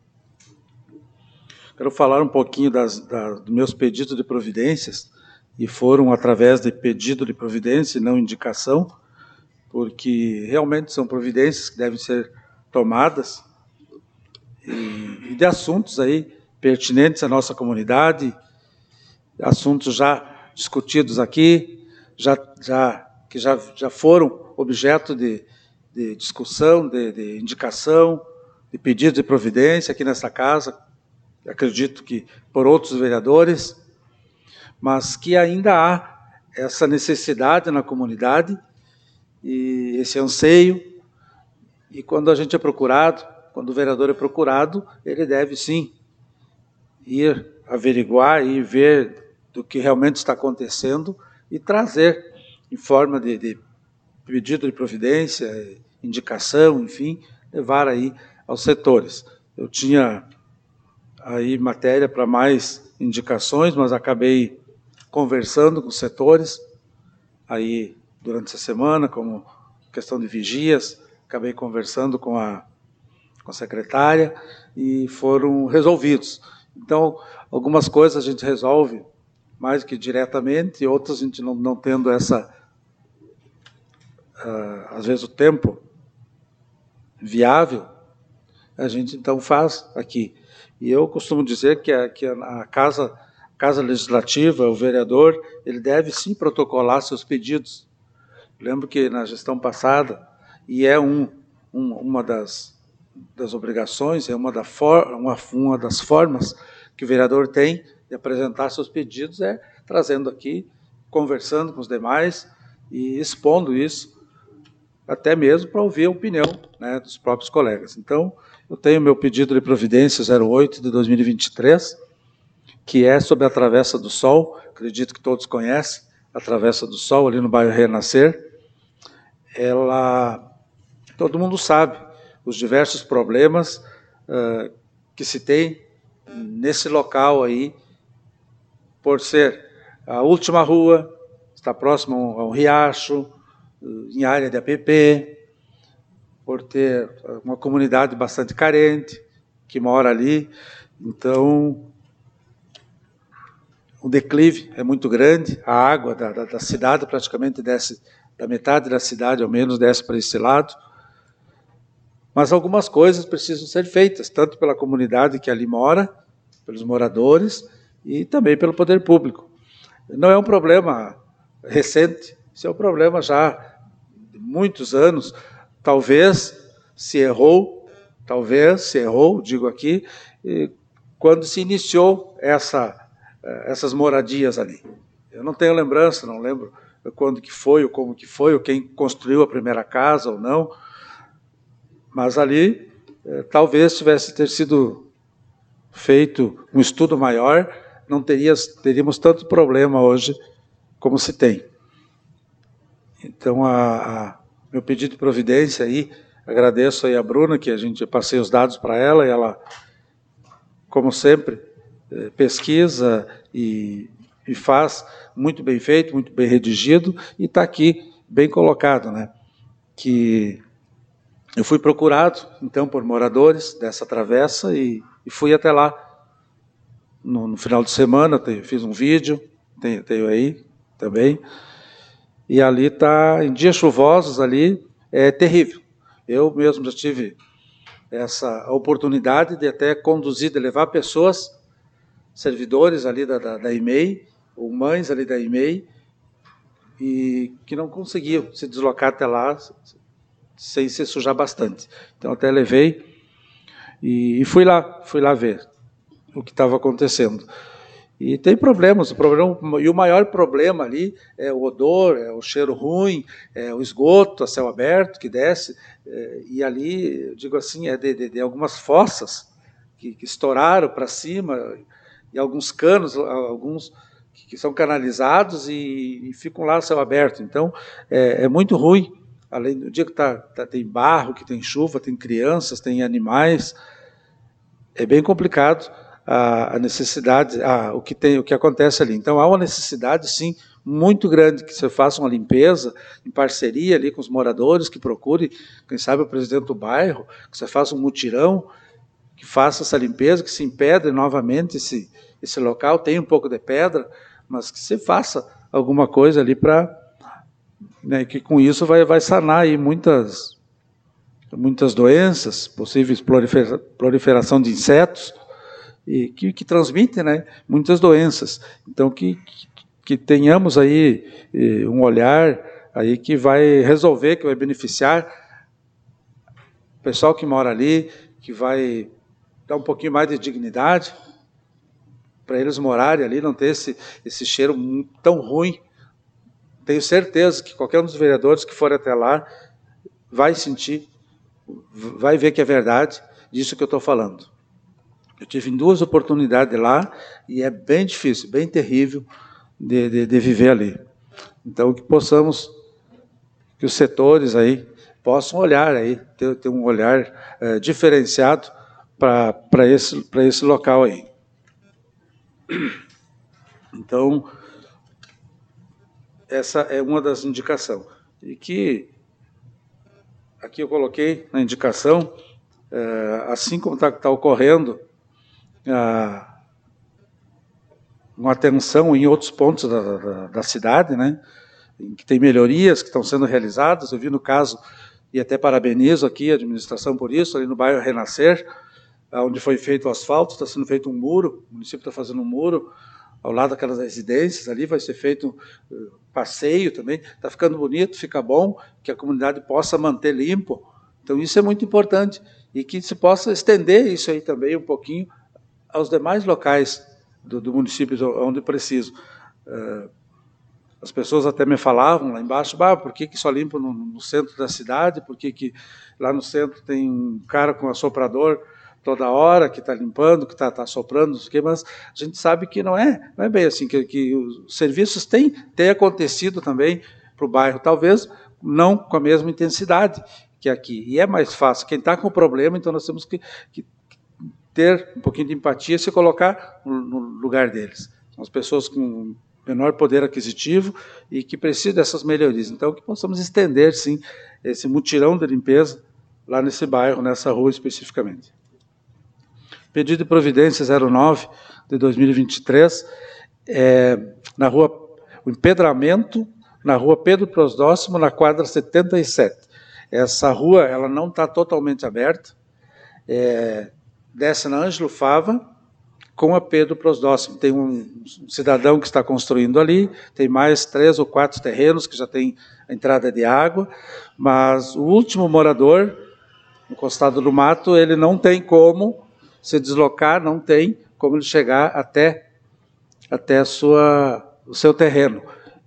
S6: Quero falar um pouquinho das, das, dos meus pedidos de providências, e foram através de pedido de providência e não indicação, porque realmente são providências que devem ser tomadas, e, e de assuntos aí pertinentes à nossa comunidade, assuntos já discutidos aqui, já, já, que já, já foram objeto de, de discussão, de, de indicação, de pedido de providência aqui nessa casa, acredito que por outros vereadores, mas que ainda há essa necessidade na comunidade e esse anseio, e quando a gente é procurado, quando o vereador é procurado, ele deve sim ir averiguar e ver do que realmente está acontecendo e trazer em forma de, de pedido de providência, indicação, enfim, levar aí aos setores. Eu tinha aí matéria para mais indicações, mas acabei conversando com os setores aí durante essa semana, como questão de vigias, acabei conversando com a, com a secretária e foram resolvidos. Então, algumas coisas a gente resolve mais que diretamente, outras a gente não, não tendo essa, uh, às vezes o tempo viável, a gente então faz aqui. E eu costumo dizer que a, que a casa, casa Legislativa, o vereador, ele deve sim protocolar seus pedidos. Lembro que na gestão passada, e é um, um, uma das, das obrigações, é uma, da for, uma, uma das formas que o vereador tem de apresentar seus pedidos, é trazendo aqui, conversando com os demais e expondo isso, até mesmo para ouvir a opinião, né, dos próprios colegas. Então, eu tenho meu pedido de providência zero oito de dois mil e vinte e três, que é sobre a Travessa do Sol, acredito que todos conhecem, a Travessa do Sol, ali no bairro Renascer. Ela, todo mundo sabe, os diversos problemas uh, que se tem nesse local aí, por ser a última rua, está próximo a um riacho, em área de A P P, por ter uma comunidade bastante carente, que mora ali. Então, o declive é muito grande, a água da, da, da cidade praticamente desce, da metade da cidade ao menos desce para esse lado. Mas algumas coisas precisam ser feitas, tanto pela comunidade que ali mora, pelos moradores, e também pelo poder público. Não é um problema recente, isso é um problema já de muitos anos. Talvez se errou, talvez se errou, digo aqui, quando se iniciou essa, essas moradias ali. Eu não tenho lembrança, não lembro quando que foi, ou como que foi, ou quem construiu a primeira casa ou não, mas ali talvez tivesse ter sido feito um estudo maior, não teria, teríamos tanto problema hoje como se tem. Então, a, a, meu pedido de providência aí, agradeço aí a Bruna, que a gente passei os dados para ela, e ela, como sempre, pesquisa e, e faz muito bem feito, muito bem redigido, e está aqui bem colocado, né? Que eu fui procurado, então, por moradores dessa travessa e, e fui até lá. No, no final de semana, tenho, fiz um vídeo, tenho, tenho aí também, e ali está, em dias chuvosos ali, é terrível. Eu mesmo já tive essa oportunidade de até conduzir, de levar pessoas, servidores ali da, da, da I M E I, ou mães ali da I M E I, e que não conseguiam se deslocar até lá sem se sujar bastante. Então até levei e, e fui lá, fui lá ver o que estava acontecendo. E tem problemas, o problema, e o maior problema ali é o odor, é o cheiro ruim, é o esgoto a céu aberto que desce, é, e ali, eu digo assim, é de, de, de algumas fossas que, que estouraram para cima, e alguns canos, alguns que são canalizados e, e ficam lá a céu aberto. Então, é, é muito ruim, além do dia que tá, tá, tem barro, que tem chuva, tem crianças, tem animais, é bem complicado a necessidade, a, o, que tem, o que acontece ali. Então, há uma necessidade, sim, muito grande que você faça uma limpeza em parceria ali com os moradores, que procure, quem sabe, o presidente do bairro, que você faça um mutirão, que faça essa limpeza, que se empedre novamente esse, esse local, tem um pouco de pedra, mas que você faça alguma coisa ali para, né, que com isso vai, vai sanar aí muitas, muitas doenças, possíveis prolifera, proliferação de insetos, e que, que transmitem, né, muitas doenças. Então, que, que, que tenhamos aí um olhar aí que vai resolver, que vai beneficiar o pessoal que mora ali, que vai dar um pouquinho mais de dignidade para eles morarem ali, não ter esse, esse cheiro tão ruim. Tenho certeza que qualquer um dos vereadores que for até lá vai sentir, vai ver que é verdade disso que eu estou falando. Eu tive duas oportunidades lá e é bem difícil, bem terrível de, de, de viver ali. Então, que possamos, que os setores aí possam olhar aí, ter, ter um olhar é, diferenciado para esse, para esse local aí. Então, essa é uma das indicações. E que, aqui eu coloquei na indicação, é, assim como está tá ocorrendo, Ah, uma atenção em outros pontos da, da, da cidade, né, em que tem melhorias que estão sendo realizadas. Eu vi no caso, e até parabenizo aqui a administração por isso, ali no bairro Renascer, onde foi feito o asfalto, está sendo feito um muro, o município está fazendo um muro ao lado daquelas residências, ali vai ser feito uh, passeio também, está ficando bonito, fica bom, que a comunidade possa manter limpo. Então isso é muito importante, e que se possa estender isso aí também um pouquinho aos demais locais do, do município onde preciso. Uh, as pessoas até me falavam lá embaixo, bah, por que, que só limpo no, no centro da cidade, por que, que lá no centro tem um cara com assoprador toda hora, que está limpando, que está tá soprando, não sei o quê, mas a gente sabe que não é, não é bem assim, que, que os serviços têm, têm acontecido também para o bairro, talvez não com a mesma intensidade que aqui, e é mais fácil. Quem está com problema, então nós temos que, que ter um pouquinho de empatia e se colocar no, no lugar deles. São as pessoas com menor poder aquisitivo e que precisa dessas melhorias. Então, que possamos estender, sim, esse mutirão de limpeza lá nesse bairro, nessa rua especificamente. Pedido de providência zero nove de dois mil e vinte e três, é, na rua, o empedramento na rua Pedro Prosdóximo, na quadra setenta e sete. Essa rua ela não está totalmente aberta, é, desce na Ângelo Fava, com a Pedro Prosdóximo. Tem um cidadão que está construindo ali, tem mais três ou quatro terrenos que já tem a entrada de água, mas o último morador, encostado no mato, ele não tem como se deslocar, não tem como ele chegar até, até a sua, o seu terreno.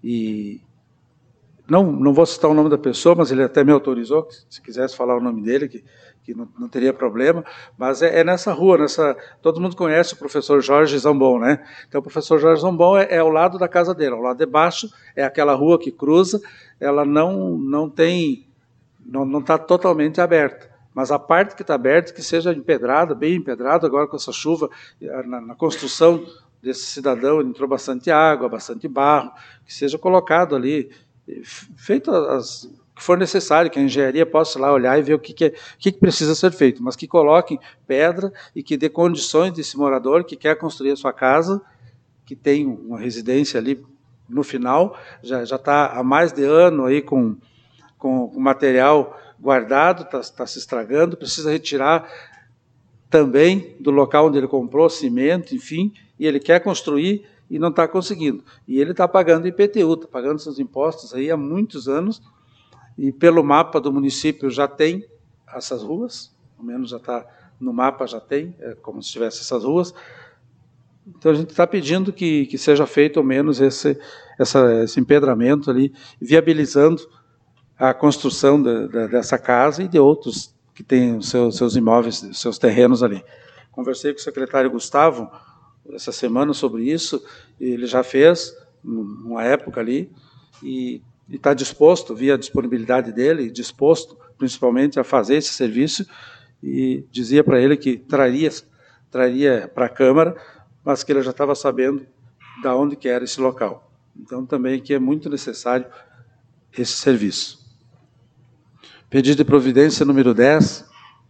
S6: E não, não vou citar o nome da pessoa, mas ele até me autorizou, que, se quisesse falar o nome dele, que que não, não teria problema, mas é, é nessa rua, nessa, todo mundo conhece o professor Jorge Zambon, né? Então o professor Jorge Zambon é, é ao lado da casa dele, ao lado de baixo é aquela rua que cruza, ela não, não tem, não não está totalmente aberta, mas a parte que está aberta, que seja empedrada, bem empedrada, agora com essa chuva, na, na construção desse cidadão entrou bastante água, bastante barro, que seja colocado ali, feito as que for necessário, que a engenharia possa ir lá olhar e ver o que, que, é, o que, que precisa ser feito, mas que coloquem pedra e que dê condições desse morador que quer construir a sua casa, que tem uma residência ali no final, já já está há mais de ano aí com, com o material guardado, está tá se estragando, precisa retirar também do local onde ele comprou cimento, enfim, e ele quer construir e não está conseguindo. E ele está pagando I P T U, está pagando seus impostos aí há muitos anos. E pelo mapa do município já tem essas ruas, ao menos já está no mapa, já tem, é como se tivesse essas ruas. Então a gente está pedindo que, que seja feito ao menos esse, essa, esse empedramento ali, viabilizando a construção de, de, dessa casa e de outros que têm os seus, seus imóveis, seus terrenos ali. Conversei com o secretário Gustavo essa semana sobre isso, ele já fez, numa época ali, e e está disposto, via a disponibilidade dele, disposto principalmente a fazer esse serviço, e dizia para ele que traria, traria para a Câmara, mas que ele já estava sabendo de onde que era esse local. Então, também que é muito necessário esse serviço. Pedido de providência número dez,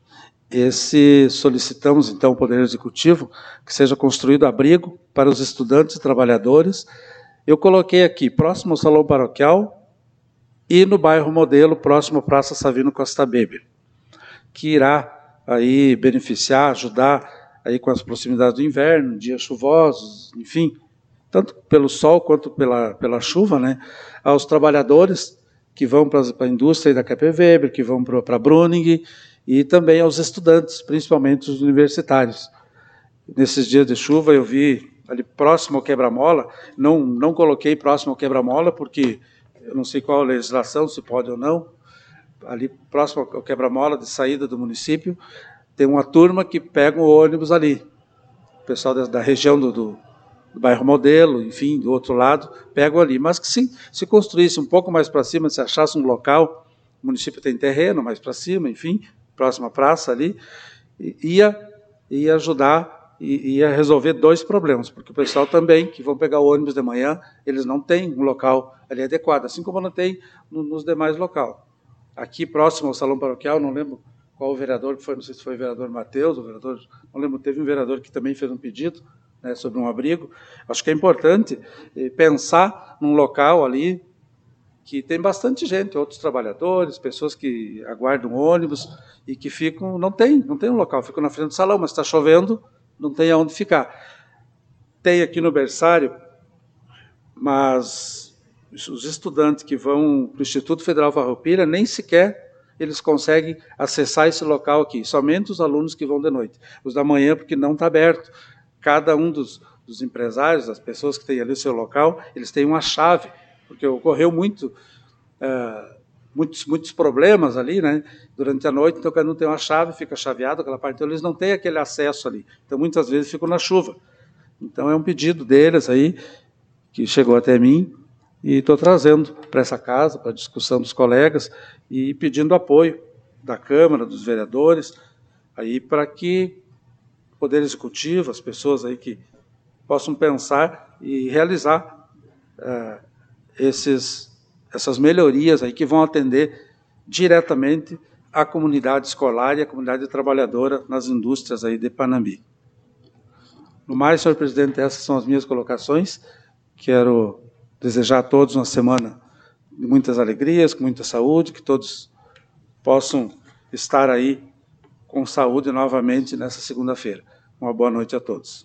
S6: esse solicitamos, então, ao Poder Executivo, que seja construído abrigo para os estudantes e trabalhadores. Eu coloquei aqui, próximo ao Salão Paroquial, e no bairro Modelo, próximo à Praça Savino Costa Beber, que irá aí beneficiar, ajudar aí com as proximidades do inverno, dias chuvosos, enfim, tanto pelo sol quanto pela, pela chuva, né, aos trabalhadores que vão para a indústria da Kepler Weber, que vão para a Bruning, e também aos estudantes, principalmente os universitários. Nesses dias de chuva eu vi ali próximo ao quebra-mola, não, não coloquei próximo ao quebra-mola, porque eu não sei qual a legislação, se pode ou não, ali próximo ao quebra-mola de saída do município, tem uma turma que pega o ônibus ali, o pessoal da, da região do, do, do bairro Modelo, enfim, do outro lado, pegam ali, mas que se, se construísse um pouco mais para cima, se achasse um local, o município tem terreno mais para cima, enfim, próxima praça ali, ia, ia ajudar, ia resolver dois problemas, porque o pessoal também, que vão pegar o ônibus de manhã, eles não têm um local ali adequado, assim como não tem no, nos demais locais. Aqui, próximo ao Salão Paroquial, não lembro qual o vereador que foi, não sei se foi o vereador Matheus, o vereador, não lembro, teve um vereador que também fez um pedido, né, sobre um abrigo. Acho que é importante eh, pensar num local ali que tem bastante gente, outros trabalhadores, pessoas que aguardam ônibus e que ficam, não tem, não tem um local, ficam na frente do salão, mas está chovendo, não tem aonde ficar. Tem aqui no berçário, mas os estudantes que vão para o Instituto Federal Farroupilha, nem sequer eles conseguem acessar esse local aqui, somente os alunos que vão de noite. Os da manhã, porque não está aberto. Cada um dos, dos empresários, das pessoas que têm ali o seu local, eles têm uma chave, porque ocorreu muito, uh, muitos, muitos problemas ali, né, durante a noite, então cada um tem uma chave, fica chaveado aquela parte, então eles não têm aquele acesso ali, então muitas vezes ficam na chuva. Então é um pedido deles aí, que chegou até mim, e estou trazendo para essa casa, para a discussão dos colegas, e pedindo apoio da Câmara, dos vereadores, aí para que o Poder Executivo, as pessoas aí que possam pensar e realizar uh, esses, essas melhorias aí que vão atender diretamente a comunidade escolar e a comunidade trabalhadora nas indústrias aí de Panambi. No mais, senhor presidente, essas são as minhas colocações. Quero desejar a todos uma semana de muitas alegrias, com muita saúde, que todos possam estar aí com saúde novamente nessa segunda-feira. Uma boa noite a todos.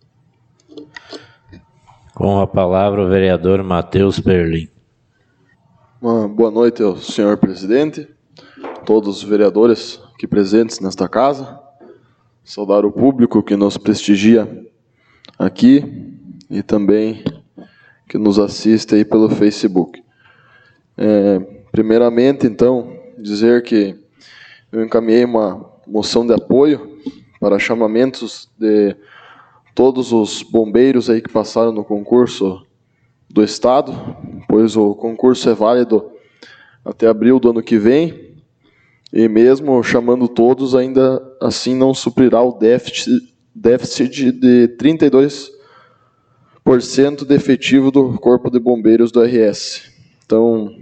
S1: Com a palavra o vereador Matheus Perlim.
S7: Uma boa noite ao senhor presidente, todos os vereadores aqui presentes nesta casa, saudar o público que nos prestigia aqui e também que nos assiste aí pelo Facebook. É, primeiramente, então, dizer que eu encaminhei uma moção de apoio para chamamentos de todos os bombeiros aí que passaram no concurso do Estado, pois o concurso é válido até abril do ano que vem, e mesmo chamando todos, ainda assim não suprirá o déficit, déficit de trinta e dois por cento de efetivo do Corpo de Bombeiros do R S. Então,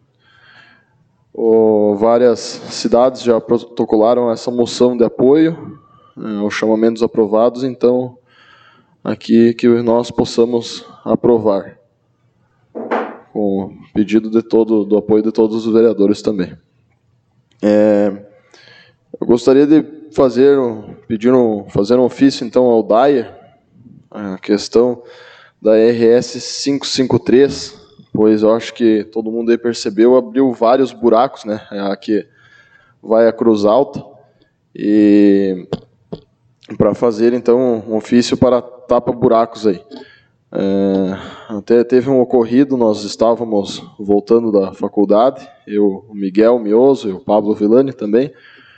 S7: o, várias cidades já protocolaram essa moção de apoio, é, os chamamentos aprovados, então, aqui que nós possamos aprovar, com o pedido de todo, do apoio de todos os vereadores também. É, eu gostaria de fazer, pedir um, fazer um ofício, então, ao D A I R, a questão da R S quinhentos e cinquenta e três, pois eu acho que todo mundo aí percebeu, abriu vários buracos, né? Aqui vai a Cruz Alta, e para fazer, então, um ofício para tapa-buracos aí. É, até teve um ocorrido, nós estávamos voltando da faculdade, eu, o Miguel Mioso e o Pablo Villani também,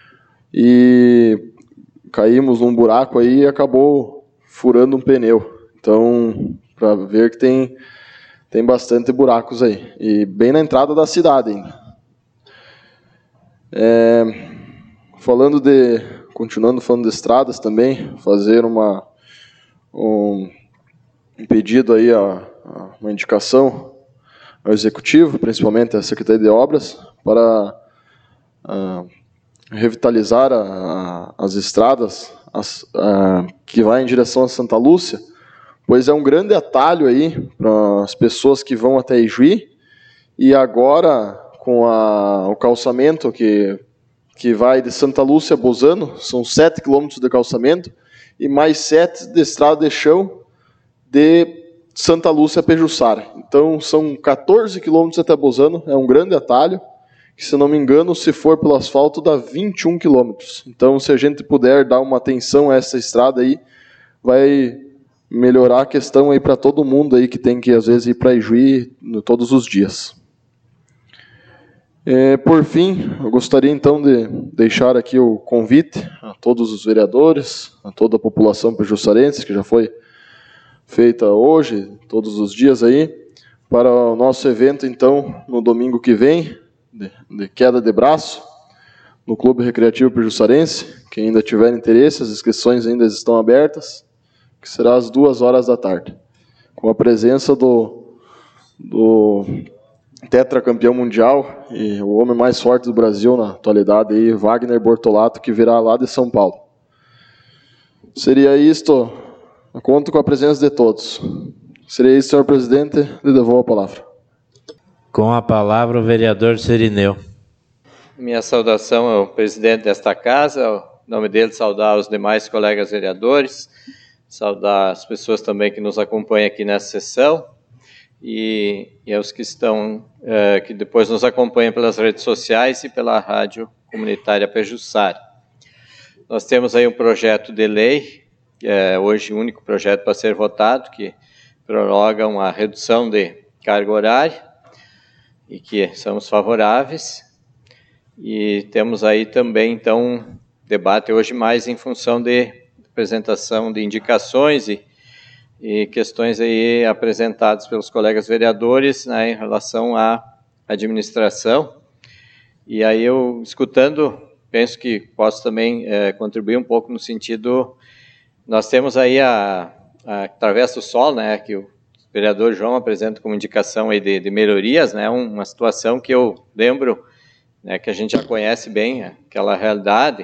S7: e caímos num buraco aí e acabou furando um pneu. Então, para ver que tem, tem bastante buracos aí, e bem na entrada da cidade ainda. É, falando de, continuando falando de estradas também, fazer uma, um, um pedido aí, a, a uma indicação ao Executivo, principalmente à Secretaria de Obras, para a, revitalizar a, a, as estradas as, a, que vai em direção a Santa Lúcia, pois é um grande atalho aí para as pessoas que vão até Ijuí, e agora com a, o calçamento que, que vai de Santa Lúcia a Bozano, são sete quilômetros de calçamento, e mais sete de estrada de chão de Santa Lúcia a Pejuçara. Então são quatorze quilômetros até Bozano, é um grande atalho, que, se não me engano, se for pelo asfalto, dá vinte e um quilômetros. Então, se a gente puder dar uma atenção a essa estrada aí, vai melhorar a questão aí para todo mundo aí que tem que, às vezes, ir para Ijuí no, todos os dias. É, por fim, eu gostaria, então, de deixar aqui o convite a todos os vereadores, a toda a população pejuçarense, que já foi feita hoje, todos os dias aí, para o nosso evento, então, no domingo que vem, de, de queda de braço, no Clube Recreativo Pejuçarense. Quem ainda tiver interesse, as inscrições ainda estão abertas, que será às duas horas da tarde, com a presença do, do tetracampeão mundial e o homem mais forte do Brasil na atualidade, aí, Wagner Bortolato, que virá lá de São Paulo. Seria isto, eu conto com a presença de todos. Seria isso, senhor presidente, lhe devolvo a palavra.
S1: Com a palavra o vereador Serineu.
S3: Minha saudação ao presidente desta casa, ao nome dele saudar os demais colegas vereadores, saudar as pessoas também que nos acompanham aqui nessa sessão, e, e aos que estão, é, que depois nos acompanham pelas redes sociais e pela rádio comunitária Pejuçara. Nós temos aí um projeto de lei, é, hoje o único projeto para ser votado, que prorroga uma redução de carga horária, e que somos favoráveis. E temos aí também, então, debate hoje mais em função de apresentação de indicações e, e questões aí apresentadas pelos colegas vereadores, né, em relação à administração. E aí eu, escutando, penso que posso também é, contribuir um pouco no sentido, nós temos aí a, a Travessa do Sol, né, que o vereador João apresenta como indicação aí de, de melhorias, né, uma situação que eu lembro, né, que a gente já conhece bem, aquela realidade,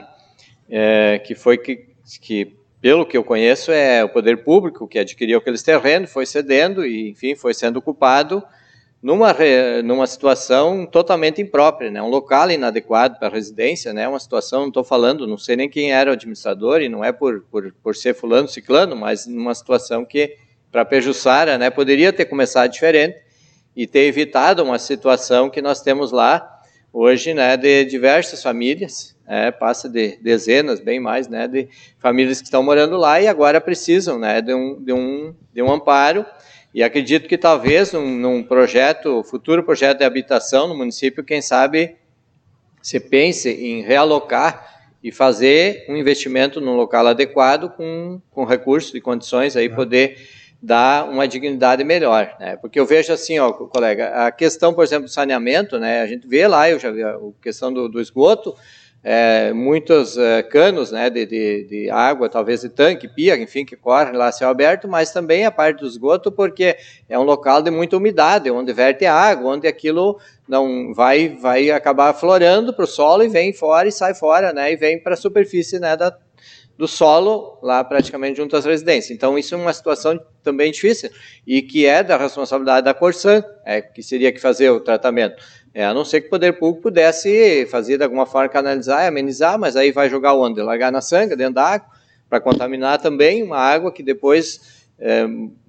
S3: é, que foi que, que, pelo que eu conheço, é o poder público que adquiriu aqueles terrenos, foi cedendo e, enfim, foi sendo ocupado numa, numa situação totalmente imprópria, né, um local inadequado para a residência, né, uma situação, não estou falando, não sei nem quem era o administrador, e não é por, por, por ser fulano, ciclano, mas numa situação que, para Pejuçara, né, poderia ter começado diferente e ter evitado uma situação que nós temos lá hoje, né, de diversas famílias, é, passa de dezenas, bem mais, né, de famílias que estão morando lá e agora precisam, né, de um, de um, de um amparo, e acredito que talvez num, num projeto, futuro projeto de habitação no município, quem sabe se pense em realocar e fazer um investimento num local adequado com, com recursos e condições aí poder dar uma dignidade melhor, né? Porque eu vejo assim, ó, colega, a questão, por exemplo, do saneamento, né? A gente vê lá, eu já vi a questão do, do esgoto, é, muitos é, canos, né, de, de, de água, talvez de tanque, pia, enfim, que correm lá a céu aberto, mas também a parte do esgoto, porque é um local de muita umidade, onde verte água, onde aquilo não vai, vai acabar aflorando para o solo e vem fora e sai fora, né? E vem para a superfície, né, da do solo, lá praticamente junto às residências. Então, isso é uma situação também difícil, e que é da responsabilidade da Corsan, é, que seria que fazer o tratamento. É, a não ser que o poder público pudesse fazer de alguma forma, canalizar e amenizar, mas aí vai jogar onde? Largar na sanga, dentro da água, para contaminar também uma água que depois, é,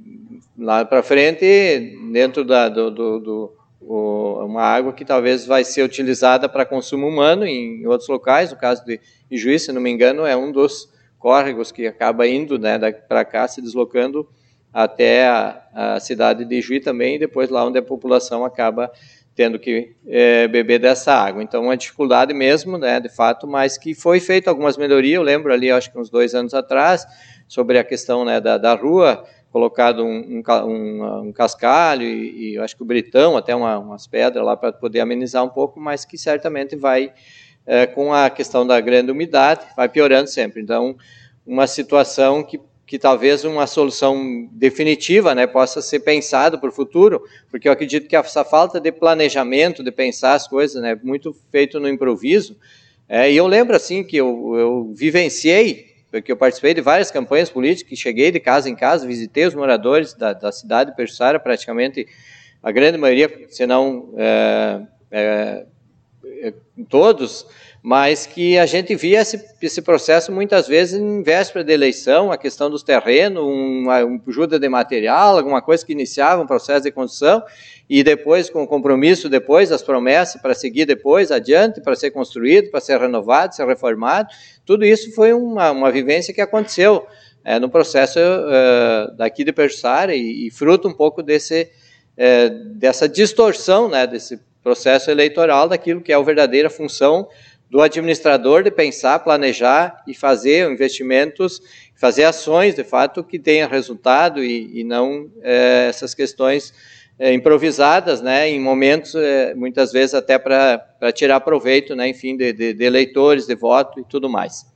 S3: lá para frente, dentro da, do, do, do o, uma água que talvez vai ser utilizada para consumo humano em outros locais, no caso de Ijuí, se não me engano, é um dos córregos que acaba indo, né, para cá, se deslocando até a, a cidade de Ijuí também, e depois lá onde a população acaba tendo que é, beber dessa água. Então, uma dificuldade mesmo, né, de fato, mas que foi feito algumas melhorias, eu lembro ali, acho que uns dois anos atrás, sobre a questão, né, da, da rua, colocado um, um, um, um cascalho e, e eu acho que o britão, até uma, umas pedras lá para poder amenizar um pouco, mas que certamente vai, é, com a questão da grande umidade, vai piorando sempre. Então, uma situação que, que talvez uma solução definitiva, né, possa ser pensada para o futuro, porque eu acredito que essa falta de planejamento, de pensar as coisas, né, muito feito no improviso, é, e eu lembro assim que eu, eu vivenciei, porque eu participei de várias campanhas políticas, cheguei de casa em casa, visitei os moradores da, da cidade de Pejuçara, praticamente a grande maioria, se não é, é, é, todos, mas que a gente via esse, esse processo muitas vezes em véspera de eleição, a questão dos terrenos, uma, uma ajuda de material, alguma coisa que iniciava um processo de construção, e depois com o compromisso, depois as promessas para seguir depois, adiante, para ser construído, para ser renovado, ser reformado, tudo isso foi uma, uma vivência que aconteceu é, no processo é, daqui de Pejuçara e, e fruto um pouco desse, é, dessa distorção, né, desse processo eleitoral, daquilo que é a verdadeira função do administrador de pensar, planejar e fazer investimentos, fazer ações, de fato, que tenham resultado e, e não é, essas questões é, improvisadas, né, em momentos, é, muitas vezes, até para tirar proveito, né, enfim, de, de, de eleitores, de voto e tudo mais.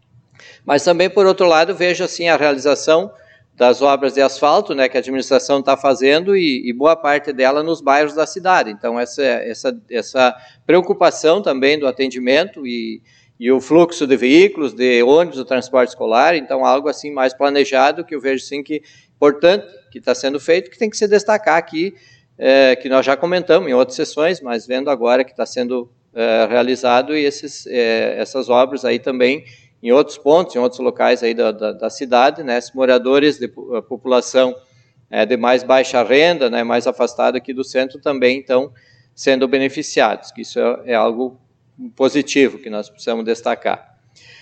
S3: Mas também, por outro lado, vejo assim a realização das obras de asfalto, né, que a administração está fazendo e, e boa parte dela nos bairros da cidade. Então, essa, essa, essa preocupação também do atendimento e, e o fluxo de veículos, de ônibus, do transporte escolar, então algo assim mais planejado, que eu vejo sim que importante, que está sendo feito, que tem que se destacar aqui, é, que nós já comentamos em outras sessões, mas vendo agora que está sendo é, realizado e esses, é, essas obras aí também em outros pontos, em outros locais aí da, da, da cidade, né, esses moradores de a população é, de mais baixa renda, né, mais afastada aqui do centro também estão sendo beneficiados, que isso é, é algo positivo que nós precisamos destacar.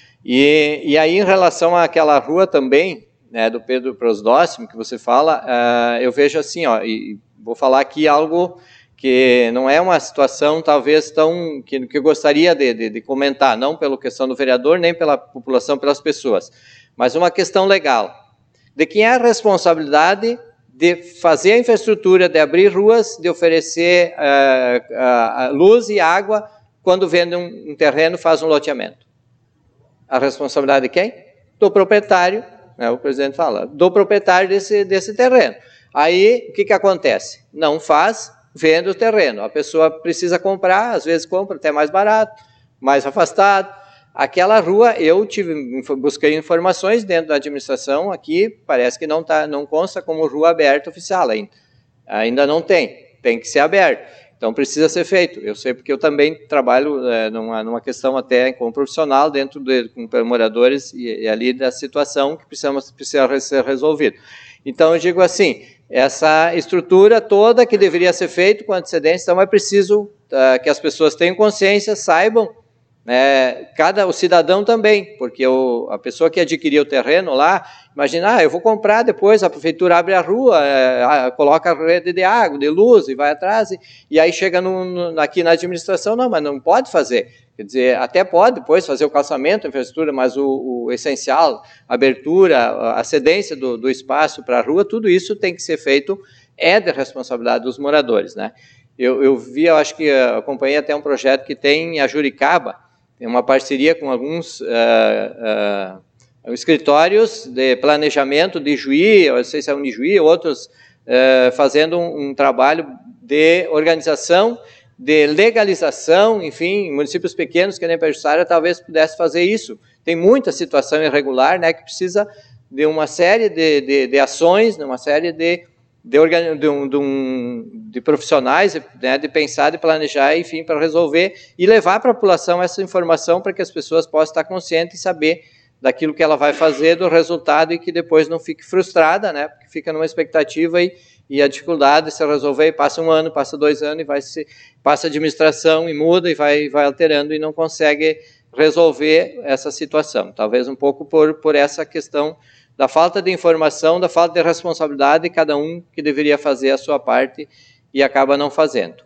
S3: E, e aí, em relação àquela rua também, né, do Pedro Prosdóximo, que você fala, uh, eu vejo assim, ó, e vou falar aqui algo que não é uma situação talvez tão, que, que eu gostaria de, de, de comentar, não pela questão do vereador, nem pela população, pelas pessoas, mas uma questão legal, de quem é a responsabilidade de fazer a infraestrutura, de abrir ruas, de oferecer uh, uh, luz e água, quando vende um, um terreno, faz um loteamento. A responsabilidade de quem? Do proprietário, né, o presidente fala, do proprietário desse, desse terreno. Aí, o que, que acontece? Não faz, vende o terreno. A pessoa precisa comprar, às vezes compra até mais barato, mais afastado. Aquela rua, eu tive, busquei informações dentro da administração, aqui parece que não, tá, não consta como rua aberta oficial ainda. Ainda não tem, tem que ser aberto. Então, precisa ser feito. Eu sei porque eu também trabalho é, numa, numa questão até como profissional dentro de com moradores e, e ali da situação que precisa, precisa ser resolvido. Então, eu digo assim, essa estrutura toda que deveria ser feita com antecedência, então é preciso uh, que as pessoas tenham consciência, saibam, é, cada, o cidadão também, porque o, a pessoa que adquirir o terreno lá, imagina, ah, eu vou comprar depois, a prefeitura abre a rua, é, coloca a rede de água, de luz, e vai atrás, e, e aí chega no, no, aqui na administração, não, mas não pode fazer. Quer dizer, até pode depois fazer o calçamento, a infraestrutura, mas o, o essencial, a abertura, a cedência do, do espaço para a rua, tudo isso tem que ser feito, é de responsabilidade dos moradores, né? Eu, eu vi, eu acho que acompanhei até um projeto que tem em Ajuricaba, tem uma parceria com alguns uh, uh, escritórios de planejamento de Juí, eu não sei se é um de Juí, outros uh, fazendo um, um trabalho de organização, de legalização, enfim, municípios pequenos que nem Pajuçara talvez pudesse fazer isso. Tem muita situação irregular, né, que precisa de uma série de, de, de ações, de uma série de De, organ... de, um, de, um, de profissionais, né, de pensar, de planejar, enfim, para resolver e levar para a população essa informação para que as pessoas possam estar conscientes e saber daquilo que ela vai fazer, do resultado, e que depois não fique frustrada, né, porque fica numa expectativa e, e a dificuldade de se resolver, e passa um ano, passa dois anos, e vai se, passa a administração e muda e vai, vai alterando e não consegue resolver essa situação. Talvez um pouco por, por essa questão da falta de informação, da falta de responsabilidade de cada um que deveria fazer a sua parte e acaba não fazendo.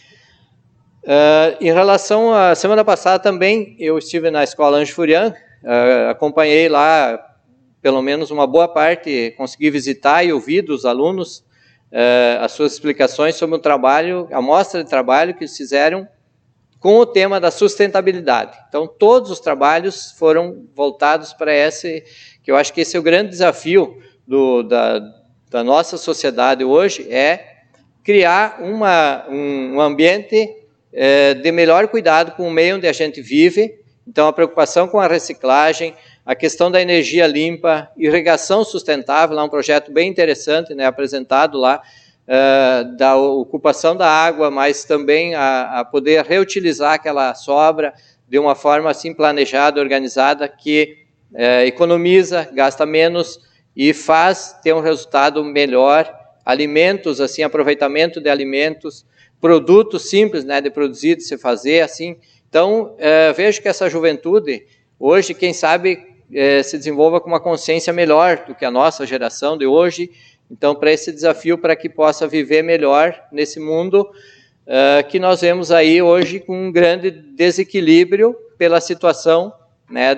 S3: Uh, em relação à semana passada também, eu estive na escola Anjo Furian, uh, acompanhei lá pelo menos uma boa parte, consegui visitar e ouvir dos alunos uh, as suas explicações sobre o trabalho, a amostra de trabalho que eles fizeram com o tema da sustentabilidade. Então, todos os trabalhos foram voltados para esse, que eu acho que esse é o grande desafio do, da, da nossa sociedade hoje, é criar uma, um, um ambiente é, de melhor cuidado com o meio onde a gente vive. Então, a preocupação com a reciclagem, a questão da energia limpa, irrigação sustentável, lá um projeto bem interessante, né, apresentado lá, Uh, da ocupação da água, mas também a, a poder reutilizar aquela sobra de uma forma assim planejada, organizada, que uh, economiza, gasta menos e faz ter um resultado melhor, alimentos, assim, aproveitamento de alimentos, produtos simples, né, de produzir, de se fazer, assim. Então, uh, vejo que essa juventude, hoje, quem sabe, uh, se desenvolva com uma consciência melhor do que a nossa geração de hoje. Então, para esse desafio, para que possa viver melhor nesse mundo uh, que nós vemos aí hoje com um grande desequilíbrio pela situação, né,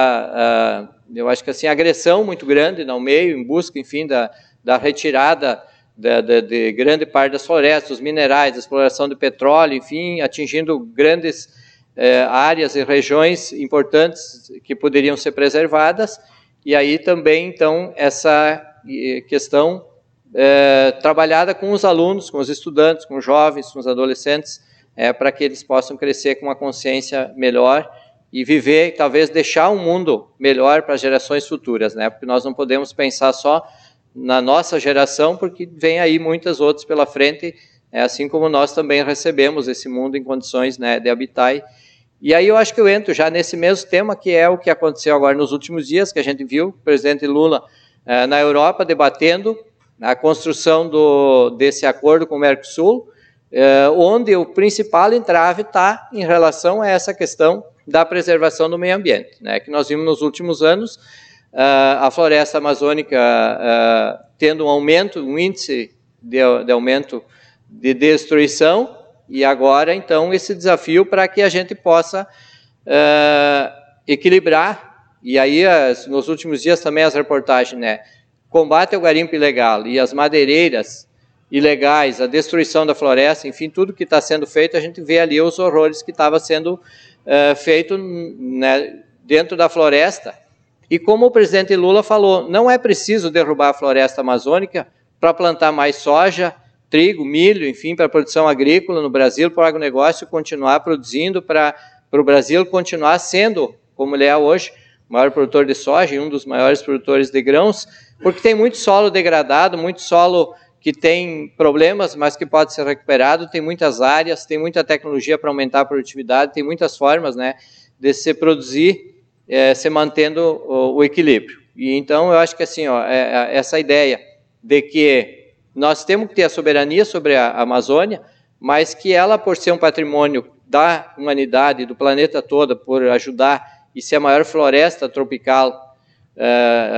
S3: da, uh, eu acho que assim, agressão muito grande no meio, em busca, enfim, da, da retirada da, da, de grande parte das florestas, dos minerais, da exploração de petróleo, enfim, atingindo grandes uh, áreas e regiões importantes que poderiam ser preservadas, e aí também, então, essa questão é, trabalhada com os alunos, com os estudantes, com os jovens, com os adolescentes, é, para que eles possam crescer com uma consciência melhor e viver, talvez deixar um mundo melhor para as gerações futuras, né? Porque nós não podemos pensar só na nossa geração, porque vem aí muitas outras pela frente, é, assim como nós também recebemos esse mundo em condições, né, de habitar. E aí eu acho que eu entro já nesse mesmo tema, que é o que aconteceu agora nos últimos dias, que a gente viu o presidente Lula na Europa, debatendo a construção do, desse acordo com o Mercosul, eh, onde o principal entrave está em relação a essa questão da preservação do meio ambiente, né, que nós vimos nos últimos anos, uh, a floresta amazônica uh, tendo um aumento, um índice de, de aumento de destruição, e agora, então, esse desafio para que a gente possa uh, equilibrar. E aí, as, nos últimos dias também as reportagens, né? Combate ao garimpo ilegal e as madeireiras ilegais, a destruição da floresta, enfim, tudo que está sendo feito, a gente vê ali os horrores que estava sendo uh, feito, né, dentro da floresta. E como o presidente Lula falou, não é preciso derrubar a floresta amazônica para plantar mais soja, trigo, milho, enfim, para a produção agrícola no Brasil, para o agronegócio continuar produzindo, para, para o Brasil continuar sendo, como ele é hoje, o maior produtor de soja e um dos maiores produtores de grãos, porque tem muito solo degradado, muito solo que tem problemas, mas que pode ser recuperado, tem muitas áreas, tem muita tecnologia para aumentar a produtividade, tem muitas formas, né, de se produzir, é, se mantendo o, o equilíbrio. E então eu acho que assim, ó, é, é essa ideia de que nós temos que ter a soberania sobre a Amazônia, mas que ela, por ser um patrimônio da humanidade, do planeta todo, por ajudar e ser a maior floresta tropical, é,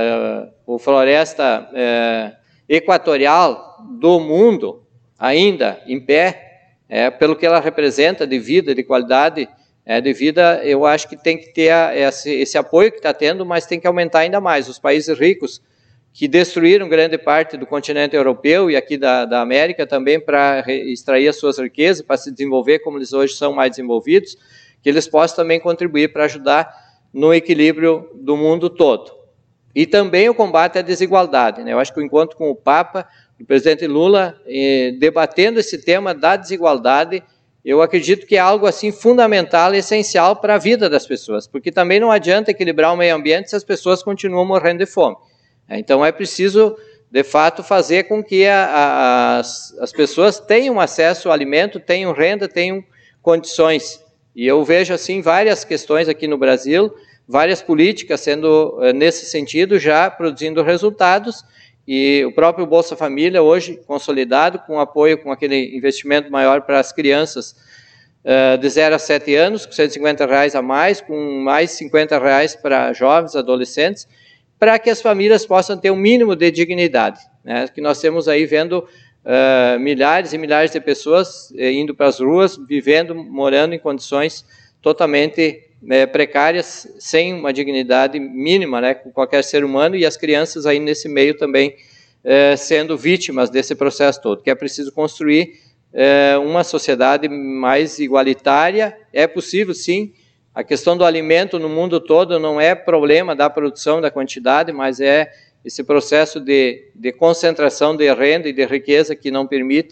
S3: é, ou floresta é, equatorial do mundo, ainda em pé, é, pelo que ela representa de vida, de qualidade é, de vida, eu acho que tem que ter a, esse, esse apoio que está tendo, mas tem que aumentar ainda mais. Os países ricos, que destruíram grande parte do continente europeu e aqui da, da América também para extrair as suas riquezas, para se desenvolver como eles hoje são mais desenvolvidos, que eles possam também contribuir para ajudar no equilíbrio do mundo todo. E também o combate à desigualdade, né? Eu acho que o encontro com o Papa, o presidente Lula, eh, debatendo esse tema da desigualdade, eu acredito que é algo assim fundamental e essencial para a vida das pessoas, porque também não adianta equilibrar o meio ambiente se as pessoas continuam morrendo de fome. Então é preciso, de fato, fazer com que a, a, as, as pessoas tenham acesso ao alimento, tenham renda, tenham condições. E eu vejo assim várias questões aqui no Brasil, várias políticas sendo, nesse sentido, já produzindo resultados, e o próprio Bolsa Família, hoje, consolidado, com apoio, com aquele investimento maior para as crianças uh, de zero a sete anos, com cento e cinquenta reais a mais, com mais cinquenta reais para jovens, adolescentes, para que as famílias possam ter um mínimo de dignidade, né? Que nós temos aí vendo uh, milhares e milhares de pessoas eh, indo para as ruas, vivendo, morando em condições totalmente eh, precárias, sem uma dignidade mínima, né, com qualquer ser humano, e as crianças aí nesse meio também eh, sendo vítimas desse processo todo, que é preciso construir eh, uma sociedade mais igualitária. É possível, sim. A questão do alimento no mundo todo não é problema da produção, da quantidade, mas é esse processo de, de concentração de renda e de riqueza que não permite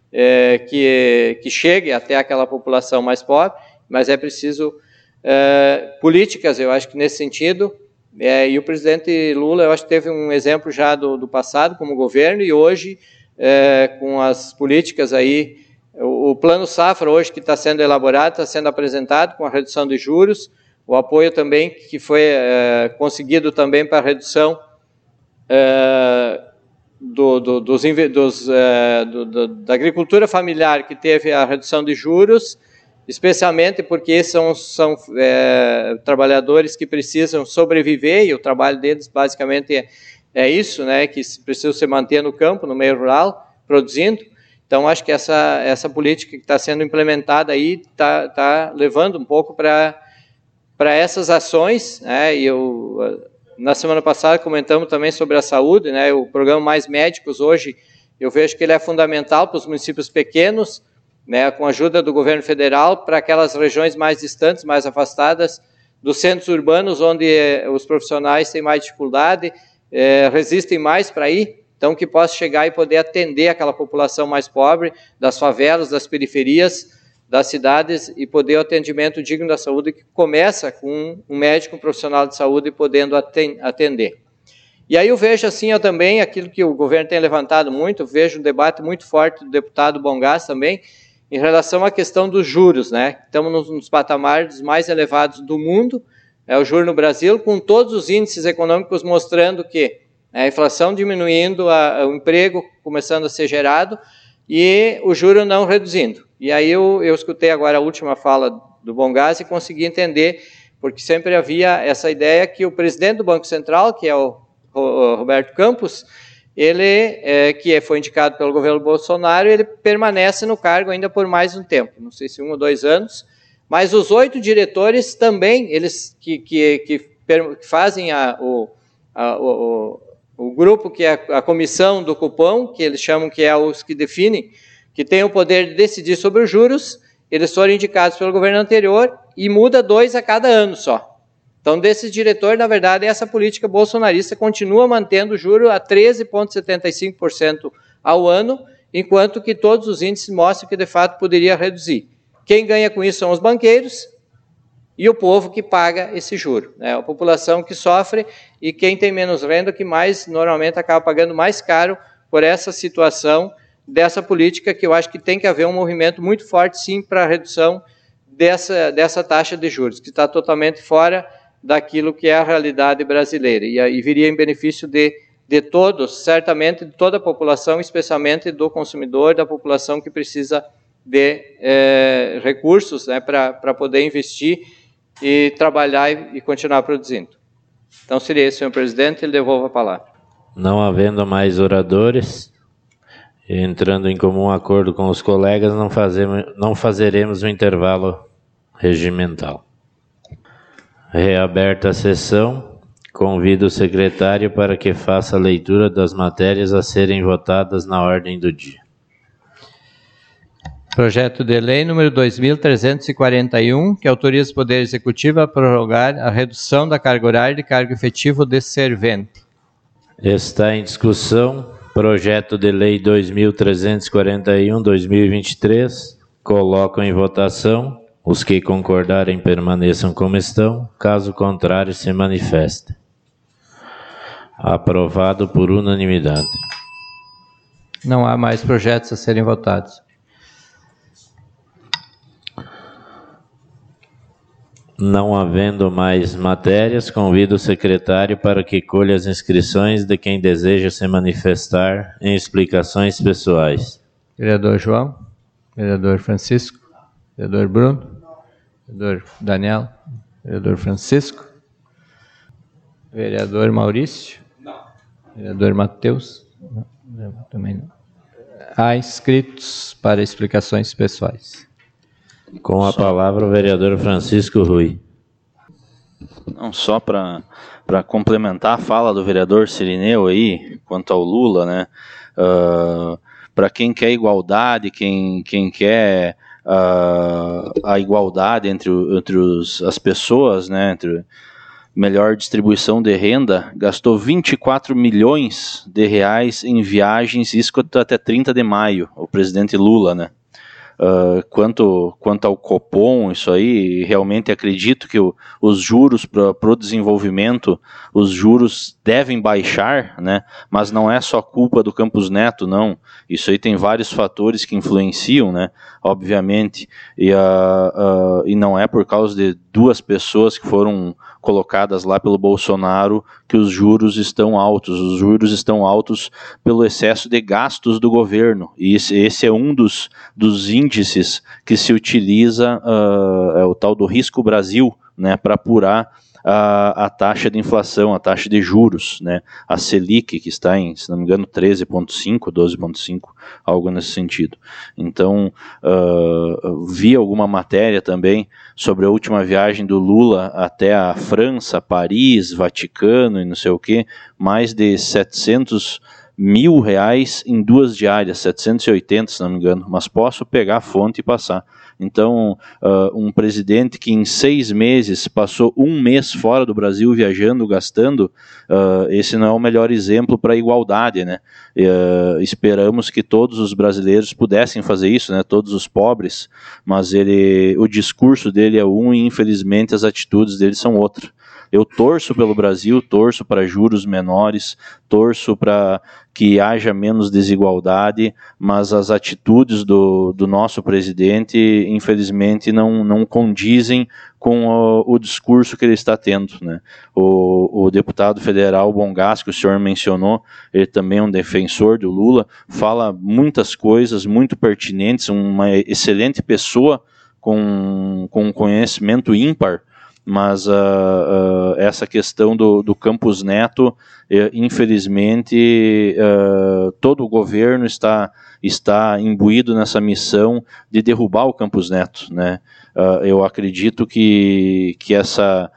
S3: é, que, que chegue até aquela população mais pobre, mas é preciso é, políticas, eu acho que nesse sentido, é, e o presidente Lula, eu acho que teve um exemplo já do, do passado como governo, e hoje, é, com as políticas aí, o Plano Safra, hoje, que está sendo elaborado, está sendo apresentado com a redução de juros, o apoio também que foi é, conseguido também para a redução é, do, do, dos, dos, é, do, do, da agricultura familiar, que teve a redução de juros, especialmente porque são, são é, trabalhadores que precisam sobreviver, e o trabalho deles basicamente é, é isso, né, que precisam se manter no campo, no meio rural, produzindo. Então, acho que essa, essa política que está sendo implementada aí está tá levando um pouco para essas ações, né? E eu, na semana passada comentamos também sobre a saúde, né? O programa Mais Médicos hoje, eu vejo que ele é fundamental para os municípios pequenos, né? Com a ajuda do governo federal, para aquelas regiões mais distantes, mais afastadas dos centros urbanos, onde eh, os profissionais têm mais dificuldade, eh, resistem mais para ir. Então, que possa chegar e poder atender aquela população mais pobre, das favelas, das periferias, das cidades, e poder o atendimento digno da saúde, que começa com um médico, um profissional de saúde, podendo atender. E aí eu vejo assim, eu também, aquilo que o governo tem levantado muito, vejo um debate muito forte do deputado Bongás também, em relação à questão dos juros, né? Estamos nos, nos patamares mais elevados do mundo, é o juro no Brasil, com todos os índices econômicos mostrando que a inflação diminuindo, a, a, o emprego começando a ser gerado e o juro não reduzindo. E aí eu, eu escutei agora a última fala do Bongás e consegui entender, porque sempre havia essa ideia que o presidente do Banco Central, que é o, o Roberto Campos, ele, é, que foi indicado pelo governo Bolsonaro, ele permanece no cargo ainda por mais um tempo, não sei se um ou dois anos, mas os oito diretores também, eles que, que, que, que fazem a, o, a, o O grupo que é a comissão do cupom, que eles chamam que é os que definem, que tem o poder de decidir sobre os juros, eles foram indicados pelo governo anterior e muda dois a cada ano só. Então, desses diretores, na verdade, essa política bolsonarista continua mantendo o juro a treze vírgula setenta e cinco por cento ao ano, enquanto que todos os índices mostram que, de fato, poderia reduzir. Quem ganha com isso são os banqueiros e o povo que paga esse juro, né? A população que sofre e quem tem menos renda que mais, normalmente, acaba pagando mais caro por essa situação dessa política, que eu acho que tem que haver um movimento muito forte, sim, para a redução dessa, dessa taxa de juros, que está totalmente fora daquilo que é a realidade brasileira, e, e viria em benefício de, de todos, certamente, de toda a população, especialmente do consumidor, da população que precisa de eh, recursos, né, para poder investir e trabalhar e, e continuar produzindo. Então, seria isso, senhor presidente, ele devolve a palavra.
S1: Não havendo mais oradores, entrando em comum acordo com os colegas, não, fazemos, não fazeremos o intervalo regimental. Reaberta a sessão, convido o secretário para que faça a leitura das matérias a serem votadas na ordem do dia.
S3: Projeto de lei número dois mil trezentos e quarenta e um, que autoriza o Poder Executivo a prorrogar a redução da carga horária de cargo efetivo de servente.
S1: Está em discussão projeto de lei dois mil trezentos e quarenta e um, dois mil e vinte e três. Coloco em votação. Os que concordarem permaneçam como estão, caso contrário se manifestem. Aprovado por unanimidade.
S3: Não há mais projetos a serem votados.
S1: Não havendo mais matérias, convido o secretário para que colha as inscrições de quem deseja se manifestar em explicações pessoais.
S3: Vereador João, vereador Francisco, vereador Bruno, vereador Daniel, vereador Francisco, vereador Maurício, não. Vereador Matheus, não, também não. Há inscritos para explicações pessoais.
S1: Com a palavra o vereador Francisco Rui.
S2: Não, só para para complementar a fala do vereador Cirineu aí, quanto ao Lula, né? Uh, para quem quer igualdade, quem, quem quer uh, a igualdade entre, entre os, as pessoas, né? Entre melhor distribuição de renda, gastou vinte e quatro milhões de reais em viagens, isso até trinta de maio, o presidente Lula, né? Uh, quanto, quanto ao Copom, isso aí, realmente acredito que o, os juros para o desenvolvimento, os juros devem baixar, né? Mas não é só culpa do Campos Neto, não. Isso aí tem vários fatores que influenciam, né? Obviamente, e, uh, uh, e não é por causa de duas pessoas que foram colocadas lá pelo Bolsonaro que os juros estão altos. Os juros estão altos pelo excesso de gastos do governo, e esse, esse é um dos, dos índices que se utiliza, uh, é o tal do Risco Brasil, né, para apurar a, a taxa de inflação, a taxa de juros, né, a Selic, que está em, se não me engano, treze vírgula cinco, doze vírgula cinco, algo nesse sentido. Então, uh, vi alguma matéria também sobre a última viagem do Lula até a França, Paris, Vaticano e não sei o que, mais de setecentos mil reais em duas diárias, setecentos e oitenta, se não me engano, mas posso pegar a fonte e passar. Então, uh, um presidente que em seis meses passou um mês fora do Brasil viajando, gastando, uh, esse não é o melhor exemplo para a igualdade, né? Uh, esperamos que todos os brasileiros pudessem fazer isso, né? Todos os pobres, mas ele, o discurso dele é um e infelizmente as atitudes dele são outra. Eu torço pelo Brasil, torço para juros menores, torço para que haja menos desigualdade, mas as atitudes do, do nosso presidente, infelizmente, não, não condizem com o, o discurso que ele está tendo, né? O, o deputado federal Bongás, que o senhor mencionou, ele também é um defensor do Lula, fala muitas coisas muito pertinentes, uma excelente pessoa com, com conhecimento ímpar, mas uh, uh, essa questão do, do Campos Neto, eh, infelizmente, uh, todo o governo está, está imbuído nessa missão de derrubar o Campos Neto, né? Uh, eu acredito que, que, essa,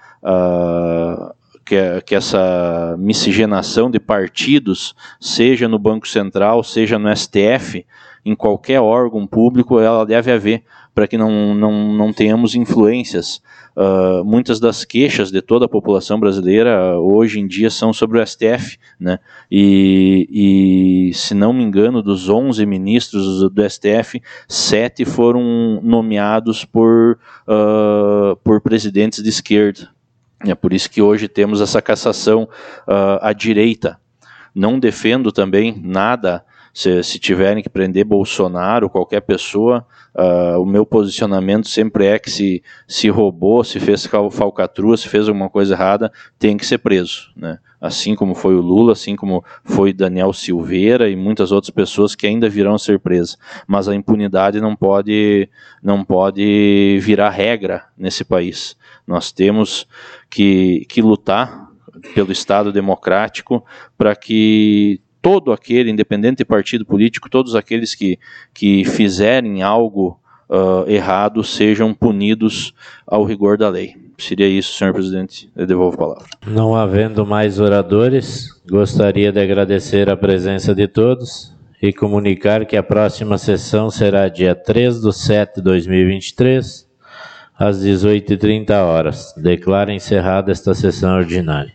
S2: uh, que, que essa miscigenação de partidos, seja no Banco Central, seja no S T F, em qualquer órgão público, ela deve haver, para que não, não, não tenhamos influências. Uh, muitas das queixas de toda a população brasileira hoje em dia são sobre o S T F, né? E, e se não me engano, dos onze ministros do S T F, sete foram nomeados por, uh, por presidentes de esquerda. É por isso que hoje temos essa cassação uh, à direita. Não defendo também nada. Se, se tiverem que prender Bolsonaro ou qualquer pessoa, uh, o meu posicionamento sempre é que se, se roubou, se fez falcatrua, se fez alguma coisa errada, tem que ser preso, né? Assim como foi o Lula, assim como foi Daniel Silveira e muitas outras pessoas que ainda virão a ser presas. Mas a impunidade não pode, não pode virar regra nesse país. Nós temos que, que lutar pelo Estado democrático para que todo aquele, independente de partido político, todos aqueles que, que fizerem algo uh, errado sejam punidos ao rigor da lei. Seria isso, senhor presidente. Eu devolvo a palavra.
S1: Não havendo mais oradores, gostaria de agradecer a presença de todos e comunicar que a próxima sessão será dia três de setembro de dois mil e vinte e três, às dezoito e trinta horas. Declaro encerrada esta sessão ordinária.